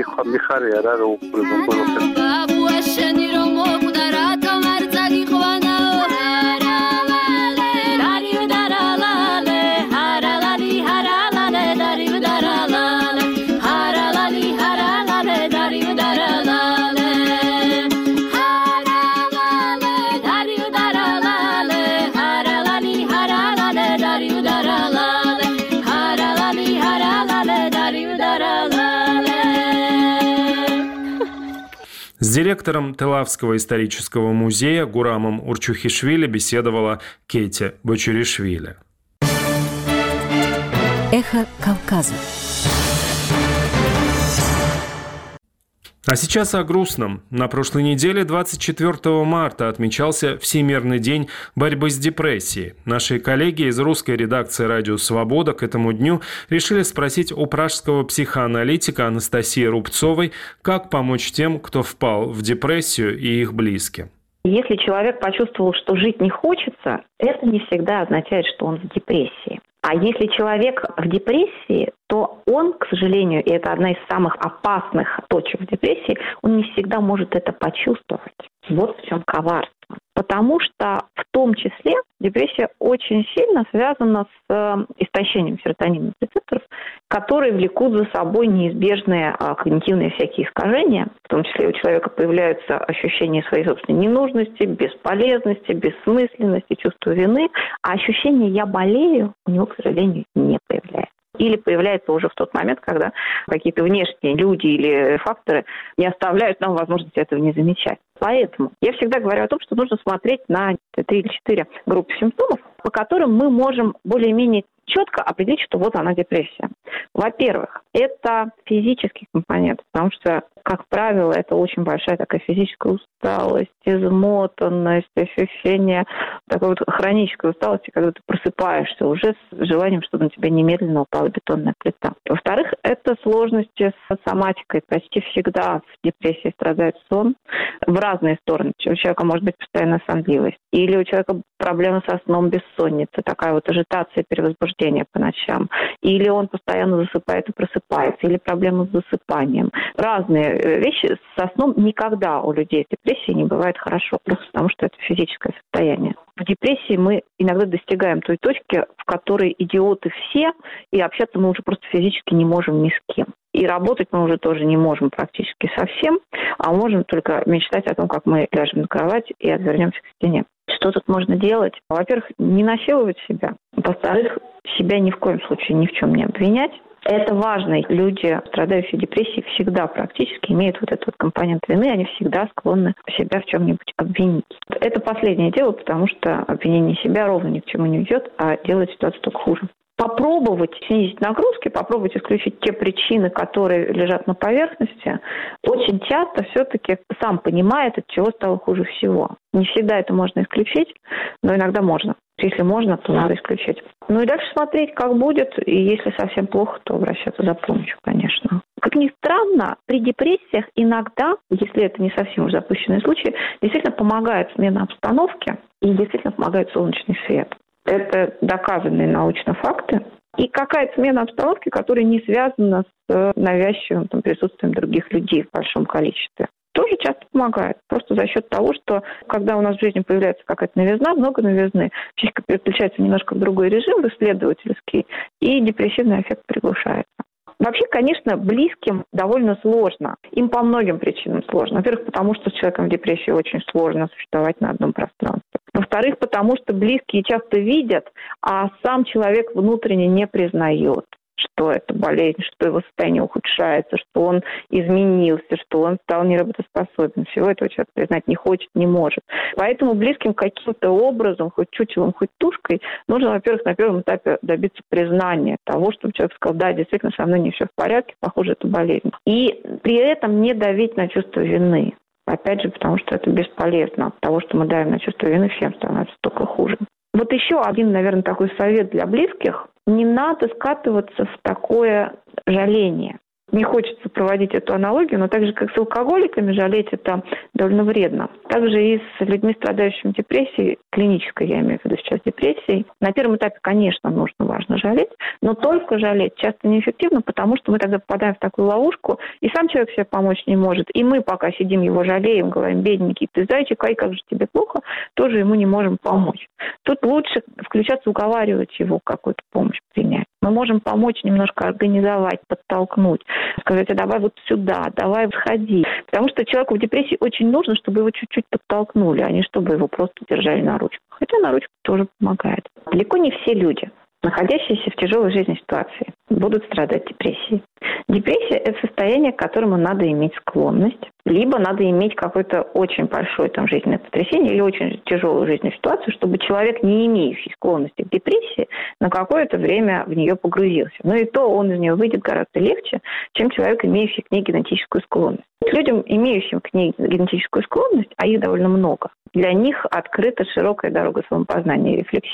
С директором Телавского исторического музея Гурамом Урчухишвили беседовала Кетя Бочуришвили. Эхо Кавказа. А сейчас о грустном. На прошлой неделе, 24 марта, отмечался Всемирный день борьбы с депрессией. Наши коллеги из русской редакции «Радио Свобода» к этому дню решили спросить у пражского психоаналитика Анастасии Рубцовой, как помочь тем, кто впал в депрессию, и их близким. Если человек почувствовал, что жить не хочется, это не всегда означает, что он в депрессии. А если человек в депрессии, то он, к сожалению, и это одна из самых опасных точек в депрессии, он не всегда может это почувствовать. Вот в чем коварство. Потому что в том числе депрессия очень сильно связана с истощением серотониновых рецепторов, которые влекут за собой неизбежные когнитивные всякие искажения. В том числе у человека появляются ощущения своей собственной ненужности, бесполезности, бессмысленности, чувства вины. А ощущение «я болею» у него, к сожалению, не появляется. Или появляется уже в тот момент, когда какие-то внешние люди или факторы не оставляют нам возможности этого не замечать. Поэтому я всегда говорю о том, что нужно смотреть на 3 или 4 группы симптомов, по которым мы можем более-менее четко определить, что вот она депрессия. Во-первых, это физический компонент, потому что, как правило, это очень большая такая физическая усталость, измотанность, ощущение такой вот хронической усталости, когда ты просыпаешься уже с желанием, чтобы на тебя немедленно упала бетонная плита. Во-вторых, это сложности с соматикой. Почти всегда в депрессии страдает сон в разные стороны. У человека может быть постоянная сонливость. Или у человека проблемы со сном, бессонница, такая вот ажитация, перевозбуждение по ночам. Или он постоянно засыпает и просыпается. Или проблемы с засыпанием. Разные вещи. Со сном никогда у людей с депрессией не бывает хорошо, просто потому что это физическое состояние. В депрессии мы иногда достигаем той точки, в которой идиоты все, и общаться мы уже просто физически не можем ни с кем. И работать мы уже тоже не можем практически совсем, а можем только мечтать о том, как мы ляжем на кровать и отвернемся к стене. Что тут можно делать? Во-первых, не насиловать себя. Во-вторых, себя ни в коем случае ни в чем не обвинять. Это важно. Люди, страдающие депрессией, всегда практически имеют вот этот вот компонент вины, они всегда склонны себя в чем-нибудь обвинить. Это последнее дело, потому что обвинение себя ровно ни к чему не ведет, а делает ситуацию только хуже. Попробовать снизить нагрузки, попробовать исключить те причины, которые лежат на поверхности, очень часто все-таки сам понимает, от чего стало хуже всего. Не всегда это можно исключить, но иногда можно. Если можно, то надо исключить. Ну и дальше смотреть, как будет, и если совсем плохо, то обращаться за помощью, конечно. Как ни странно, при депрессиях иногда, если это не совсем уж запущенные случаи, действительно помогает смена обстановки и действительно помогает солнечный свет. Это доказанные научно факты. И какая-то смена обстановки, которая не связана с навязчивым присутствием других людей в большом количестве, тоже часто помогает. Просто за счет того, что когда у нас в жизни появляется какая-то новизна, много новизны, психика переключается немножко в другой режим, в исследовательский, и депрессивный эффект приглушается. Вообще, конечно, близким довольно сложно. Им по многим причинам сложно. Во-первых, потому что с человеком в депрессии очень сложно существовать на одном пространстве. Во-вторых, потому что близкие часто видят, а сам человек внутренне не признает, что это болезнь, что его состояние ухудшается, что он изменился, что он стал неработоспособен. Всего этого человек признать не хочет, не может. Поэтому близким каким-то образом, хоть чучелом, хоть тушкой, нужно, во-первых, на первом этапе добиться признания того, чтобы человек сказал: да, действительно, со мной не все в порядке, похоже, это болезнь. И при этом не давить на чувство вины. Опять же, потому что это бесполезно. От того, что мы давим на чувство вины, всем становится только хуже. Вот еще один, наверное, такой совет для близких. Не надо скатываться в такое жаление. Не хочется проводить эту аналогию, но так же, как с алкоголиками, жалеть это довольно вредно. Также и с людьми, страдающими депрессией, клинической, я имею в виду сейчас депрессией. На первом этапе, конечно, важно жалеть, но только жалеть часто неэффективно, потому что мы тогда попадаем в такую ловушку, и сам человек себе помочь не может. И мы, пока сидим, его жалеем, говорим: бедненький, ты зайчик, ай, как же тебе плохо, тоже ему не можем помочь. Тут лучше включаться, уговаривать его какую-то помощь принять. Мы можем помочь немножко организовать, подтолкнуть, сказать: а давай вот сюда, давай сходи. Потому что человеку в депрессии очень нужно, чтобы его чуть-чуть подтолкнули, а не чтобы его просто держали на ручках. Хотя на ручках тоже помогает. Далеко не все люди, находящиеся в тяжелой жизненной ситуации, будут страдать депрессией. Депрессия – это состояние, к которому надо иметь склонность, либо надо иметь какое-то очень большое жизненное потрясение или очень тяжелую жизненную ситуацию, чтобы человек, не имеющий склонности к депрессии, на какое-то время в нее погрузился. Но и то он из нее выйдет гораздо легче, чем человек, имеющий к ней генетическую склонность. Людям, имеющим к ней генетическую склонность, а их довольно много, для них открыта широкая дорога самопознания и рефлексии,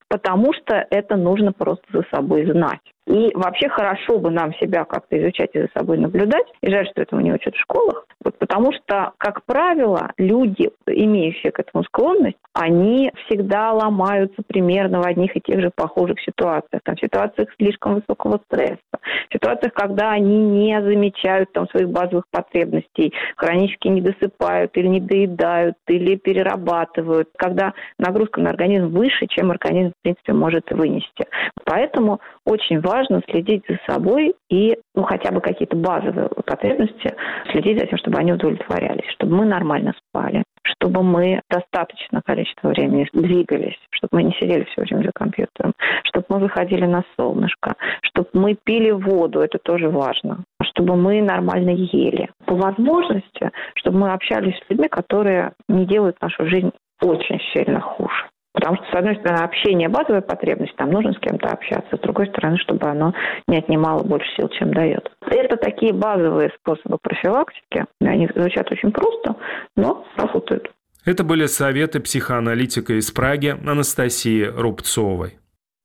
потому что это нужно просто за собой знать. И вообще хорошо бы нам себя как-то изучать и за собой наблюдать. И жаль, что этому не учат в школах. Потому что, как правило, люди, имеющие к этому склонность, они всегда ломаются примерно в одних и тех же похожих ситуациях. В ситуациях слишком высокого стресса, в ситуациях, когда они не замечают своих базовых потребностей, хронически не досыпают или не доедают, или перерабатывают, когда нагрузка на организм выше, чем организм, в принципе, может вынести. Поэтому очень важно следить за собой и хотя бы какие-то базовые потребности, следить за тем, чтобы они удовлетворялись, чтобы мы нормально спали, чтобы мы достаточное количество времени двигались, чтобы мы не сидели все время за компьютером, чтобы мы выходили на солнышко, чтобы мы пили воду, это тоже важно, чтобы мы нормально ели. По возможности, чтобы мы общались с людьми, которые не делают нашу жизнь очень сильно хуже. Потому что, с одной стороны, общение – базовая потребность, там нужно с кем-то общаться. С другой стороны, чтобы оно не отнимало больше сил, чем дает. Это такие базовые способы профилактики. Они звучат очень просто, но работают. Это были советы психоаналитика из Праги Анастасии Рубцовой.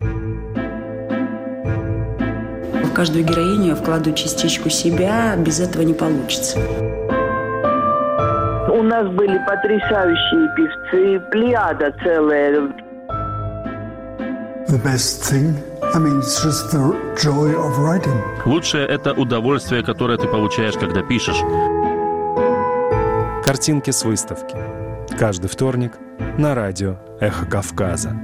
В каждую героиню я вкладываю частичку себя, без этого не получится. У нас были потрясающие певцы, плеяда целая. Лучшее – это удовольствие, которое ты получаешь, когда пишешь. Картинки с выставки. Каждый вторник на радио «Эхо Кавказа».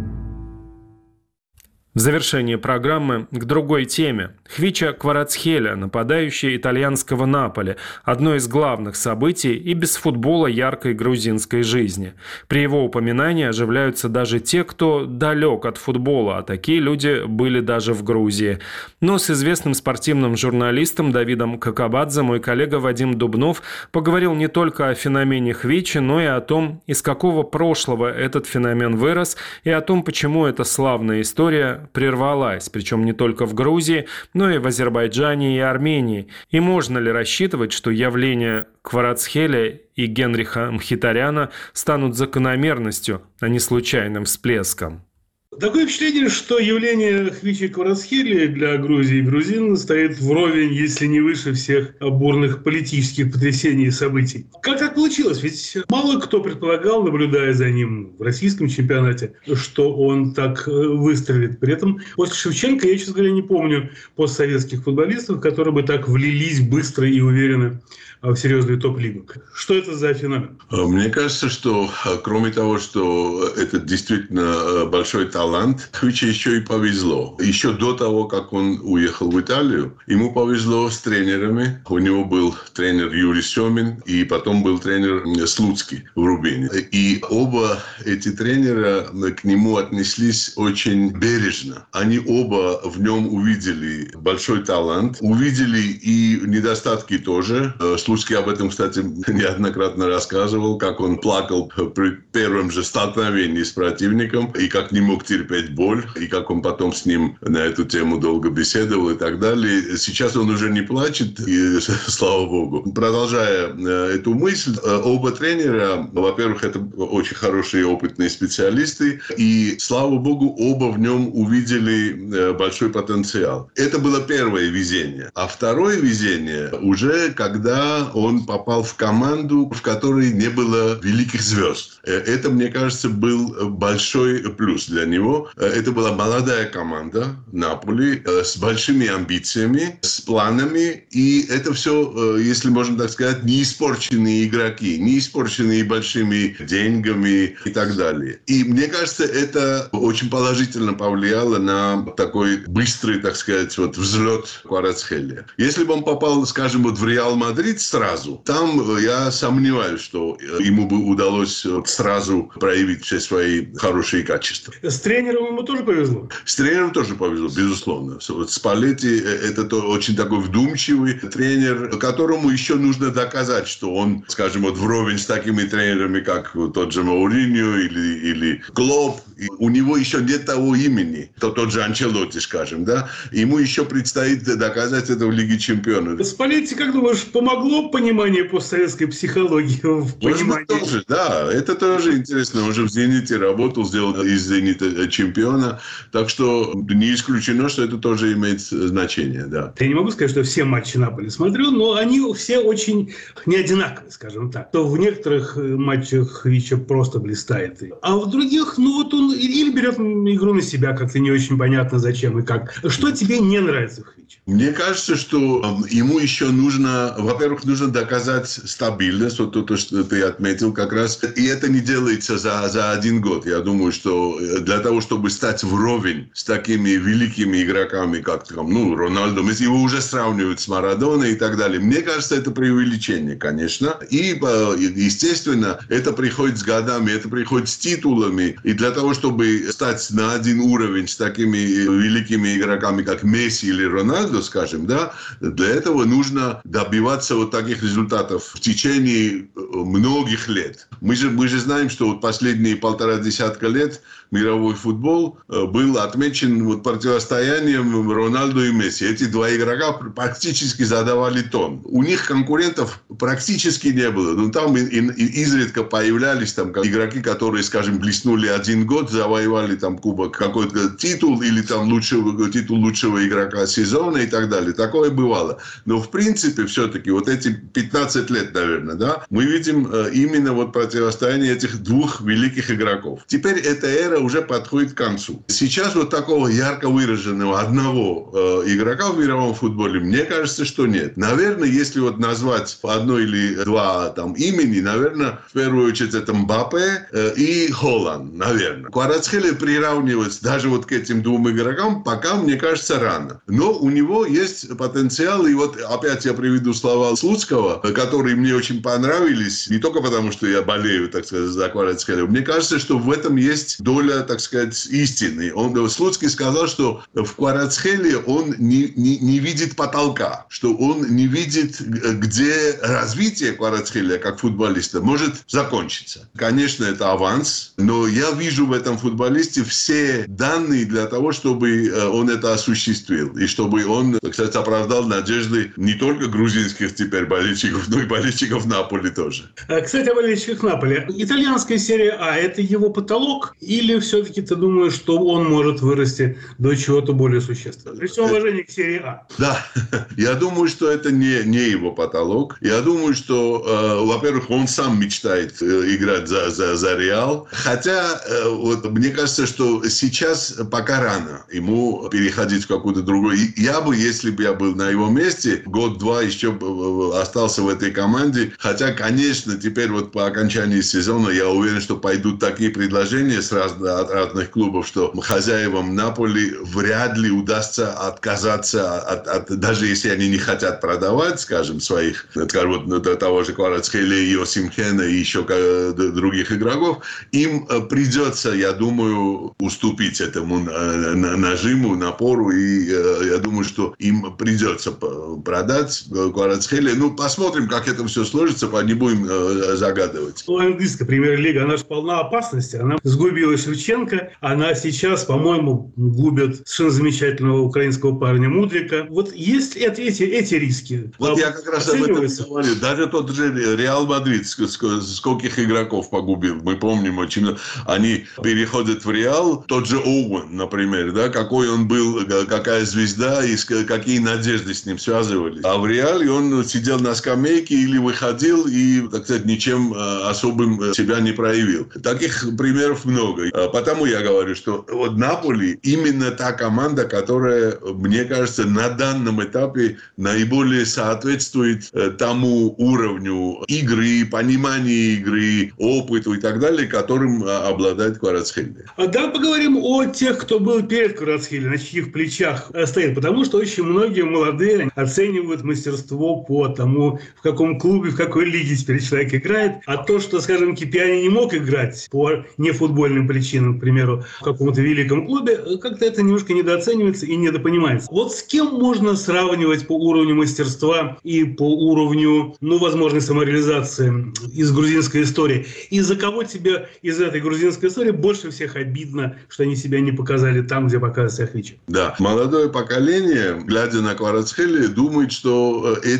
В завершении программы к другой теме. Хвича Кварацхеля, нападающий итальянского Наполи, одно из главных событий и без футбола яркой грузинской жизни. При его упоминании оживляются даже те, кто далек от футбола, а такие люди были даже в Грузии. Но с известным спортивным журналистом Давидом Какабадзе мой коллега Вадим Дубнов поговорил не только о феномене Хвичи, но и о том, из какого прошлого этот феномен вырос, и о том, почему эта славная история прервалась, причем не только в Грузии, но и в Азербайджане и Армении. И можно ли рассчитывать, что явления Кварацхеля и Генриха Мхитаряна станут закономерностью, а не случайным всплеском? Такое впечатление, что явление Хвичи Кварацхели для Грузии и грузин стоит вровень, если не выше всех бурных политических потрясений и событий. Как так получилось? Ведь мало кто предполагал, наблюдая за ним в российском чемпионате, что он так выстрелит. При этом после Шевченко я, честно говоря, не помню постсоветских футболистов, которые бы так влились быстро и уверенно в серьезную топ-лигу. Что это за феномен? Мне кажется, что кроме того, что это действительно большой талант, Хвиче еще и повезло. Еще до того, как он уехал в Италию, ему повезло с тренерами. У него был тренер Юрий Семин, и потом был тренер Слуцкий в Рубине. И оба эти тренера к нему отнеслись очень бережно. Они оба в нем увидели большой талант, увидели и недостатки тоже. Слуцкий об этом, кстати, неоднократно рассказывал, как он плакал при первом же столкновении с противником, и как не мог терпеть боль, и как он потом с ним на эту тему долго беседовал и так далее. Сейчас он уже не плачет, и слава богу. Продолжая эту мысль, оба тренера, во-первых, это очень хорошие и опытные специалисты, и, слава богу, оба в нем увидели большой потенциал. Это было первое везение. А второе везение уже, когда он попал в команду, в которой не было великих звезд. Это, мне кажется, был большой плюс для него. Это была молодая команда Наполи с большими амбициями, с планами. И это все, если можно так сказать, не испорченные игроки, не испорченные большими деньгами и так далее. И мне кажется, это очень положительно повлияло на такой быстрый, так сказать, взлет Кварацхеля. Если бы он попал, скажем, в Реал Мадрид сразу, там я сомневаюсь, что ему бы удалось сразу проявить все свои хорошие качества. С тренером ему тоже повезло? С тренером тоже повезло, безусловно. Спалетти – это очень такой вдумчивый тренер, которому еще нужно доказать, что он, скажем, вровень с такими тренерами, как тот же Мауриньо или Клоп. У него еще нет того имени, тот же Анчелотти, скажем, да. Ему еще предстоит доказать это в Лиге Чемпионов. Спалетти, как думаешь, помогло помогло понимание постсоветской психологии в понимании? Тоже, да, это тоже интересно. Он же в «Зените» работал, сделал из «Зенита» чемпиона. Так что не исключено, что это тоже имеет значение, да. Я не могу сказать, что все матчи Наполи смотрю, но они все очень не одинаковые, скажем так. То в некоторых матчах Хвича просто блистает. А в других, он или берет игру на себя, как-то не очень понятно зачем и как. Что тебе не нравится в Хвиче? Мне кажется, что ему еще нужно, во-первых, нужно доказать стабильность, вот то, что ты отметил как раз. И это не делается за один год. Я думаю, что для того, чтобы стать вровень с такими великими игроками, как Роналдо, его уже сравнивают с Марадоной и так далее. Мне кажется, это преувеличение, конечно. И, естественно, это приходит с годами, это приходит с титулами. И для того, чтобы стать на один уровень с такими великими игроками, как Месси или Роналдо, скажем, да, для этого нужно добиваться вот таких результатов в течение многих лет. Мы же знаем, что вот последние 1,5 десятка лет мировой футбол был отмечен противостоянием Роналду и Месси. Эти два игрока практически задавали тон. У них конкурентов практически не было. Там изредка появлялись там игроки, которые, скажем, блеснули 1 год, завоевали там кубок, какой-то титул или там титул лучшего игрока сезона и так далее. Такое бывало. Но в принципе все-таки вот эти 15 лет, наверное, да, мы видим именно противостояние этих двух великих игроков. Теперь эта эра уже подходит к концу. Сейчас вот такого ярко выраженного одного игрока в мировом футболе, мне кажется, что нет. Наверное, если назвать одно или два имени, наверное, в первую очередь это Мбаппе и Холланд, наверное. Кварацхелия приравнивать даже к этим двум игрокам пока, мне кажется, рано. Но у него есть потенциал, и опять я приведу слова Слуцкого, которые мне очень понравились, не только потому, что я болею, так сказать, за Кварацхелию. Мне кажется, что в этом есть доля, так сказать, истины. Слуцкий сказал, что в Кварацхелии он не видит потолка, что он не видит, где развитие Кварацхелия как футболиста может закончиться. Конечно, это аванс, но я вижу в этом футболисте все данные для того, чтобы он это осуществил, и чтобы он, так сказать, оправдал надежды не только грузинских теперь болельщиков, но и болельщиков Наполи тоже. Кстати, о болельщиках Наполи. Итальянская серия А – это его потолок? Или все-таки ты думаешь, что он может вырасти до чего-то более существенного? При всем уважении к серии А. Да, я думаю, что это не его потолок. Я думаю, что, во-первых, он сам мечтает играть за Реал. Хотя, мне кажется, что сейчас пока рано ему переходить в какую-то другую. Я бы, если бы я был на его месте, год-два еще остался в этой команде. Хотя, конечно, теперь по окончании сезона я уверен, что пойдут такие предложения от разных клубов, что хозяевам Наполи вряд ли удастся отказаться даже если они не хотят продавать, скажем, своих, того же Кварацхелия, Йосимхена и еще других игроков, им придется, я думаю, уступить этому нажиму, напору, и я думаю, что им придется продать Кварацхелия. Посмотрим, как это все сложится, не будем загадывать. Английская премьер-лига, она же полна опасности. Она сгубила Шевченко, она сейчас, по-моему, губит совершенно замечательного украинского парня Мудрика. Есть эти риски. Я как раз об этом говорю. Даже тот же Реал Мадрид скольких игроков погубил. Мы помним очень. Они переходят в Реал. Тот же Оуэн, например, да, какой он был, какая звезда и какие надежды с ним связывались. А в Реале он сидел на скамейке или выходил и, так сказать, ничем особым себя не проявил. Таких примеров много. Потому я говорю, что Наполи именно та команда, которая, мне кажется, на данном этапе наиболее соответствует тому уровню игры, понимания игры, опыту и так далее, которым обладает Кварацхелия. Давай поговорим о тех, кто был перед Кварацхелией, на чьих плечах стоит. Потому что очень многие молодые оценивают мастерство по тому, в каком клубе, в какой лиге теперь человек играет. А то, что, скажем, Кипиани не мог играть по нефутбольным причинам, к примеру, в каком-то великом клубе, как-то это немножко недооценивается и недопонимается. С кем можно сравнивать по уровню мастерства и по уровню, возможной самореализации из грузинской истории? И за кого тебе из этой грузинской истории больше всех обидно, что они себя не показали там, где показывают себя Хвича? Да. Молодое поколение, глядя на Кварацхелия, думает, что этим и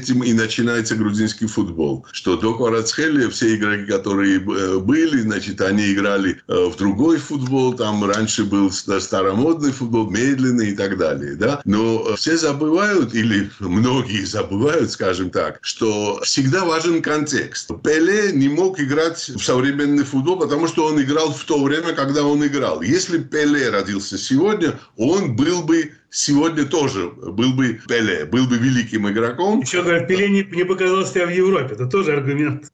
начинается грузинский футбол. Что до Кварацхелия все игроки, которые были, значит, они играли в другой футбол, там раньше был старомодный футбол, медленный и так далее, да. Но все забывают, или многие забывают, скажем так, что всегда важен контекст. Пеле не мог играть в современный футбол, потому что он играл в то время, когда он играл. Если Пеле родился сегодня, он был бы сегодня тоже был бы Пеле, был бы великим игроком. Еще говорят, Пеле не показал себя в Европе. Это тоже аргумент.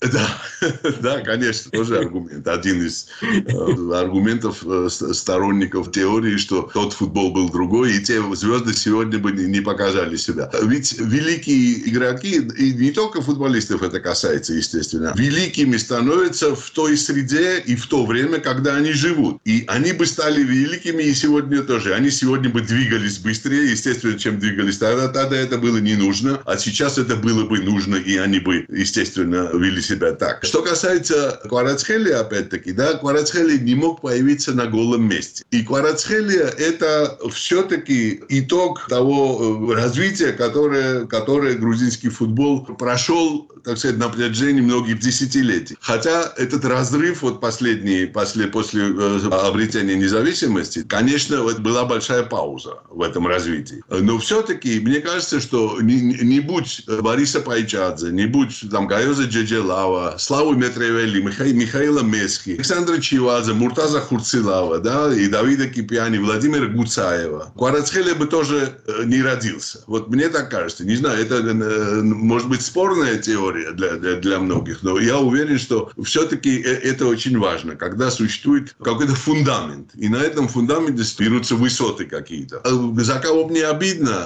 Да, конечно, тоже аргумент. Один из аргументов сторонников теории, что тот футбол был другой, и те звезды сегодня бы не показали себя. Ведь великие игроки, и не только футболистов это касается, естественно, великими становятся в той среде и в то время, когда они живут. И они бы стали великими и сегодня тоже. Они сегодня бы двигались быстрее, естественно, чем двигались тогда. Тогда это было не нужно, а сейчас это было бы нужно, и они бы, естественно, вели себя так. Что касается Кварацхелия, опять-таки, да, Кварацхелия не мог появиться на голом месте. И Кварацхелия – это все-таки итог того развития, которое грузинский футбол прошел, так сказать, на протяжении многих десятилетий. Хотя этот разрыв вот последний, после обретения независимости, конечно, была большая пауза в этом развитии. Но все-таки, мне кажется, что не будь Бориса Пайчадзе, не будь там Гайоза Джеджелава, Славы Метревели, Михаила Месхи, Александра Чивадзе, Муртаза Хурцилава, да, и Давида Кипиани, Владимира Гуцаева, Кварацхелия бы тоже не родился. Вот мне так кажется. Не знаю, это может быть спорная теория для многих, но я уверен, что все-таки это очень важно, когда существует какой-то фундамент, и на этом фундаменте берутся высоты какие-то. За кого мне обидно,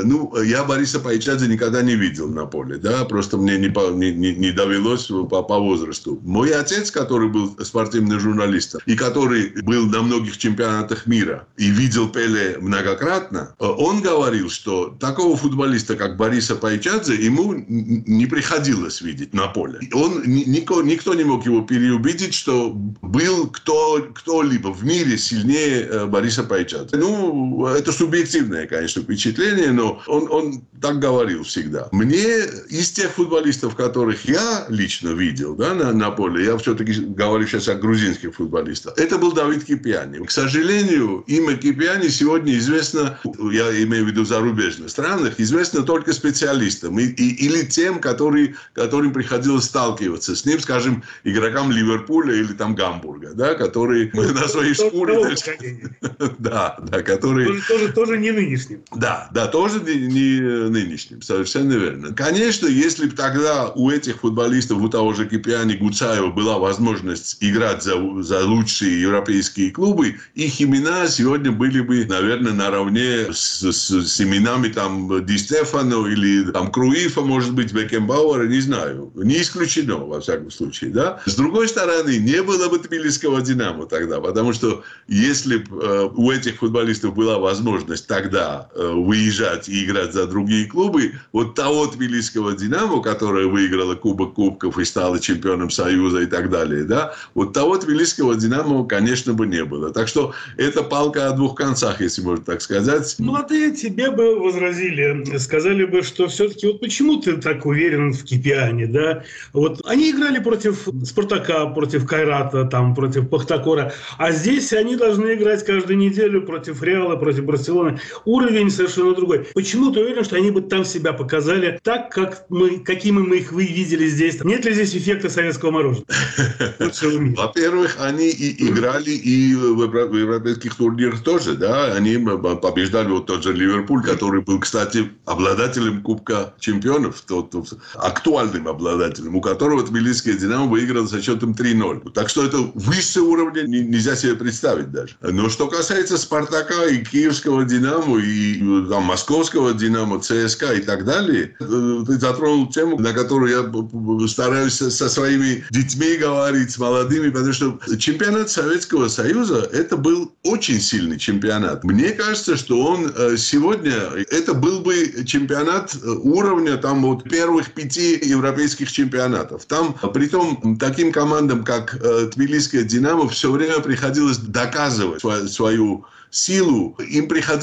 я Бориса Пайчадзе никогда не видел на поле, да, просто мне не довелось по возрасту. Мой отец, который был спортивным журналистом, и который был на многих чемпионатах мира, и видел Пеле многократно, он говорил, что такого футболиста, как Бориса Пайчадзе, ему не приходилось видеть на поле. Никто не мог его переубедить, что был кто-либо в мире сильнее Бориса Пайчадзе. Это субъективное, конечно, впечатление, но он так говорил всегда. Мне из тех футболистов, которых я лично видел, да, на поле, я все-таки говорю сейчас о грузинских футболистах, это был Давид Кипиани. К сожалению, имя Кипиани сегодня известно, я имею в виду в зарубежных странах, известно только специалистам или тем, которым приходилось сталкиваться с ним, скажем, игрокам Ливерпуля или там Гамбурга, да, которые на своей шкуре... Да, которые... Тоже не нынешним. Да, тоже не нынешним, совершенно верно. Конечно, если бы тогда у этих футболистов, у того же Кипиани, Гуцаева была возможность играть за лучшие европейские клубы, их имена сегодня были бы, наверное, наравне с именами там Ди Стефано или там Круифа, может быть, Бекенбауэра, не знаю. Не исключено, во всяком случае, да. С другой стороны, не было бы тбилисского «Динамо» тогда, потому что если бы у этих футболистов была возможность тогда выезжать и играть за другие клубы, вот того тбилисского «Динамо», которое выиграло Кубок Кубков и стало чемпионом Союза и так далее, да, вот того тбилисского «Динамо», конечно, бы не было. Так что это палка о двух концах, если можно так сказать. Молодые тебе бы возразили, сказали бы, что все-таки вот почему ты так уверен в Кипиане, да? Вот они играли против Спартака, против Кайрата, там, против Пахтакора, а здесь они должны играть каждую неделю против Реала, против Барселоны. Уровень совершенно другой. Почему ты уверен, что они бы там себя показали так, какими мы их видели здесь? Нет ли здесь эффекта советского мороженого? Во-первых, они и играли и в европейских турнирах тоже, да, они побеждали вот тот же Ливерпуль, который был, кстати, обладателем Кубка чемпионов, актуальным обладателем, у которого тбилисский «Динамо» выиграл со счетом 3-0. Так что это высший уровень нельзя себе представить даже. Но что касается «Спартака» и киевского «Динамо», и там, московского «Динамо», ЦСКА и так далее, ты затронул тему, на которую я стараюсь со своими детьми говорить, с молодыми, потому что чемпионат Советского Союза – это был очень сильный чемпионат. Мне кажется, что он сегодня, это был бы чемпионат уровня там, вот, первых 5 европейских чемпионатов. Там, притом, таким командам, как тбилисское «Динамо», все время приходилось доказывать свою силу. Им приходилось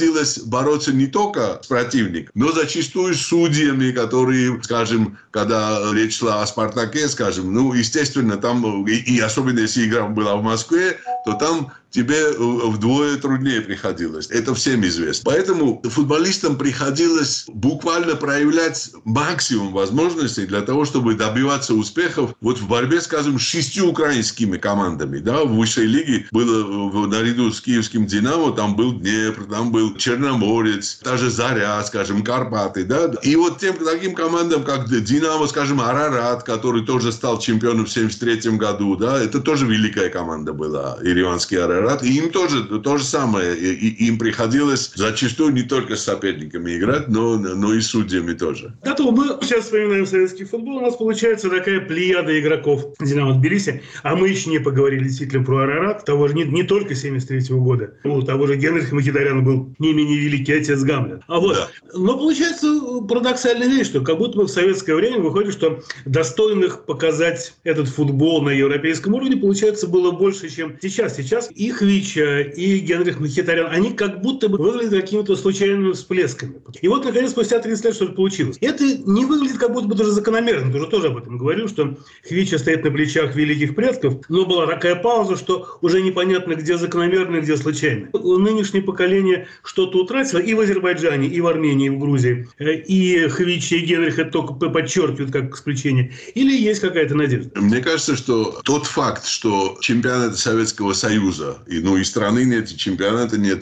приходилось бороться не только с противником, но зачастую с судьями, которые, скажем, когда речь шла о «Спартаке», скажем, ну, естественно, там, и особенно если игра была в Москве, то там тебе вдвое труднее приходилось. Это всем известно. Поэтому футболистам приходилось буквально проявлять максимум возможностей для того, чтобы добиваться успехов вот в борьбе, скажем, с 6 украинскими командами. Да? В высшей лиге было наряду с киевским «Динамо», там был Днепр, там был Черноморец, та же «Заря», скажем, Карпаты. Да? И вот таким командам, как «Динамо», скажем, «Арарат», который тоже стал чемпионом в 1973 году, да? Это тоже великая команда была, ереванский «Арарат». И им тоже то же самое. И им приходилось зачастую не только с соперниками играть, но и с судьями тоже. Готово. Мы сейчас вспоминаем советский футбол. У нас получается такая плеяда игроков «Динамо» Тбилиси. А мы еще не поговорили действительно про «Арарат». Того же не только 1973 года. У того же Генриха Мхитаряна был не менее великий отец Гамлет. Да. Но получается парадоксальная вещь, что как будто бы в советское время выходит, что достойных показать этот футбол на европейском уровне, получается, было больше, чем сейчас. Сейчас и Хвича, и Генрих Мхитарян, они как будто бы выглядят какими-то случайными всплесками. И вот, наконец, спустя 30 лет что-то получилось. Это не выглядит как будто бы даже закономерно. Ты уже тоже об этом говорил, что Хвича стоит на плечах великих предков, но была такая пауза, что уже непонятно, где закономерно, где случайно. Нынешнее поколение что-то утратило и в Азербайджане, и в Армении, и в Грузии. И Хвича, и Генрих это только подчеркивают как исключение. Или есть какая-то надежда? Мне кажется, что тот факт, что чемпионат Советского Союза, и страны нет, и чемпионата нет,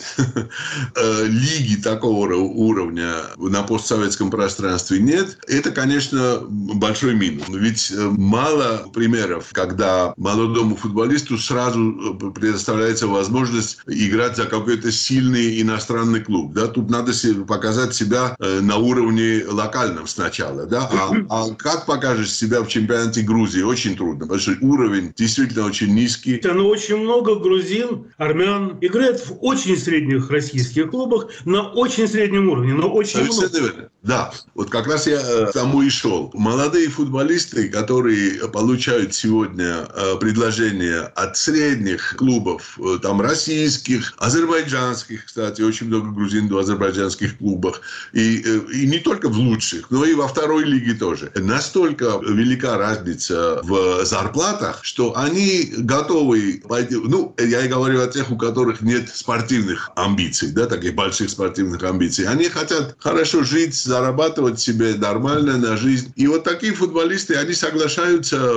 лиги такого уровня на постсоветском пространстве нет, это, конечно, большой минус. Ведь мало примеров, когда молодому футболисту сразу предоставляется возможность играть за какой-то сильный иностранный клуб. Да? Тут надо показать себя на уровне локальном сначала. Да? А как покажешь себя в чемпионате Грузии? Очень трудно, потому что уровень действительно очень низкий. Но очень много грузин, армян играют в очень средних российских клубах на очень среднем уровне, но очень много. Да, вот как раз я к тому и шел. Молодые футболисты, которые получают сегодня предложения от средних клубов, там российских, азербайджанских, кстати, очень много грузин в азербайджанских клубах, и не только в лучших, но и во второй лиге тоже. Настолько велика разница в зарплатах, что они готовы пойти, я и говорю о тех, у которых нет спортивных амбиций, да, таких больших спортивных амбиций. Они хотят хорошо жить, зарабатывать себе нормально на жизнь. И вот такие футболисты, они соглашаются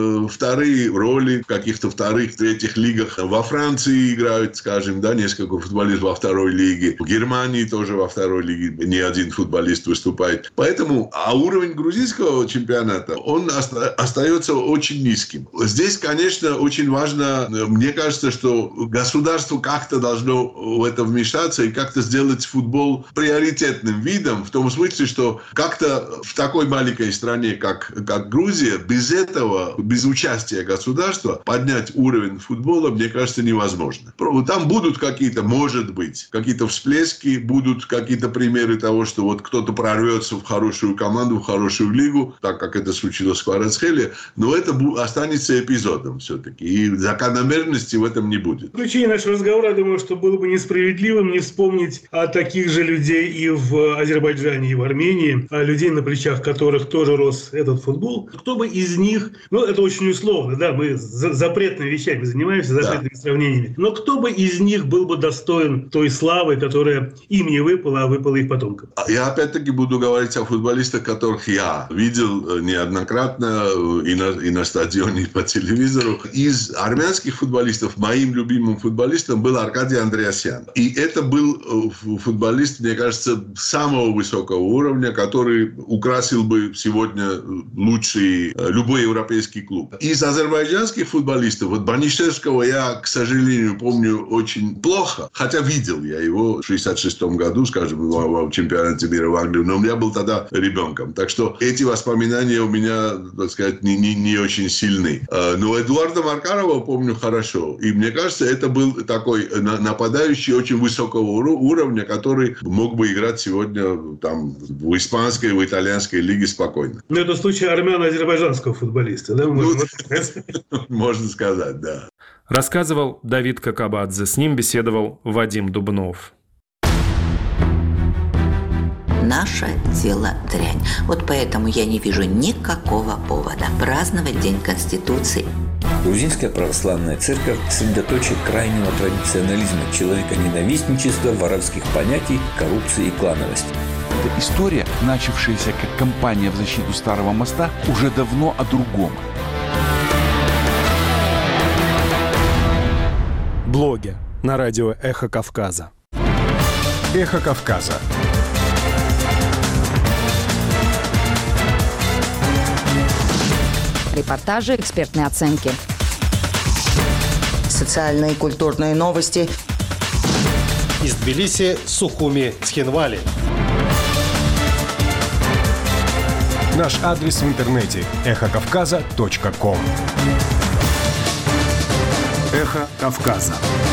вторые роли в каких-то вторых, третьих лигах. Во Франции играют, скажем, да, несколько футболистов во второй лиге. В Германии тоже во второй лиге не один футболист выступает. Поэтому, а уровень грузинского чемпионата, он остается очень низким. Здесь, конечно, очень важно, мне кажется, что государство как-то должно в это вмешаться и как-то сделать футбол приоритетным видом, в том смысле, что как-то в такой маленькой стране, как Грузия, без этого, без участия государства поднять уровень футбола, мне кажется, невозможно. Там будут какие-то, может быть, какие-то всплески, будут какие-то примеры того, что вот кто-то прорвется в хорошую команду, в хорошую лигу, так как это случилось в Кварацхеле, но это останется эпизодом все-таки. И закономерности в этом не будет. В заключение нашего разговора, я думаю, что было бы несправедливым не вспомнить о таких же людей и в Азербайджане, и в Армении, о людей, на плечах которых тоже рос этот футбол. Кто бы из них, это очень условно, да, мы запретными вещами занимаемся, запретными сравнениями, но кто бы из них был бы достоин той славы, которая им не выпала, а выпала их потомкам? Я опять-таки буду говорить о футболистах, которых я видел неоднократно и на стадионе, и по телевизору. Из армянских футболистов моим любимым футболистом был Аркадий Андреасян. И это был футболист, мне кажется, самого высокого уровня, который украсил бы сегодня любой европейский клуб. Из азербайджанских футболистов, вот Банишевского я, к сожалению, помню очень плохо, хотя видел я его в 1966 году, скажем, в чемпионате мира в Англии, но я был тогда ребенком. Так что эти воспоминания у меня, так сказать, не очень сильны. Но Эдуарда Маркарова помню хорошо. И мне кажется, это был такой нападающий очень высокого уровня, который мог бы играть сегодня там в испанской, в итальянской лиге спокойно. Но это случай армяно-азербайджанского футболиста, да? Можно сказать, да. Рассказывал Давид Какабадзе. С ним беседовал Вадим Дубнов. наше дело дрянь. Вот поэтому я не вижу никакого повода праздновать День Конституции. Грузинская православная церковь – средоточие крайнего традиционализма, человеконенавистничества, воровских понятий, коррупции и клановости. Эта история, начавшаяся как кампания в защиту Старого моста, уже давно о другом. Блоги на радио «Эхо Кавказа». «Эхо Кавказа». Репортажи, экспертные оценки. Социальные и культурные новости. Из Тбилиси, Сухуми, Цхинвали. Наш адрес в интернете – эхокавказа.ком. «Эхо Кавказа».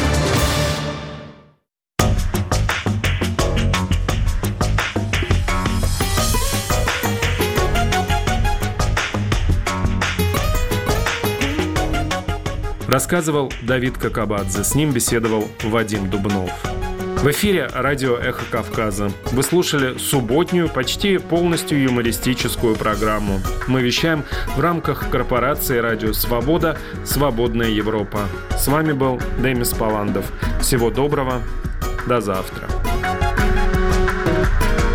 Рассказывал Давид Кокабадзе, с ним беседовал Вадим Дубнов. В эфире радио «Эхо Кавказа». Вы слушали субботнюю, почти полностью юмористическую программу. Мы вещаем в рамках корпорации «Радио Свобода. Свободная Европа». С вами был Демис Паландов. Всего доброго. До завтра.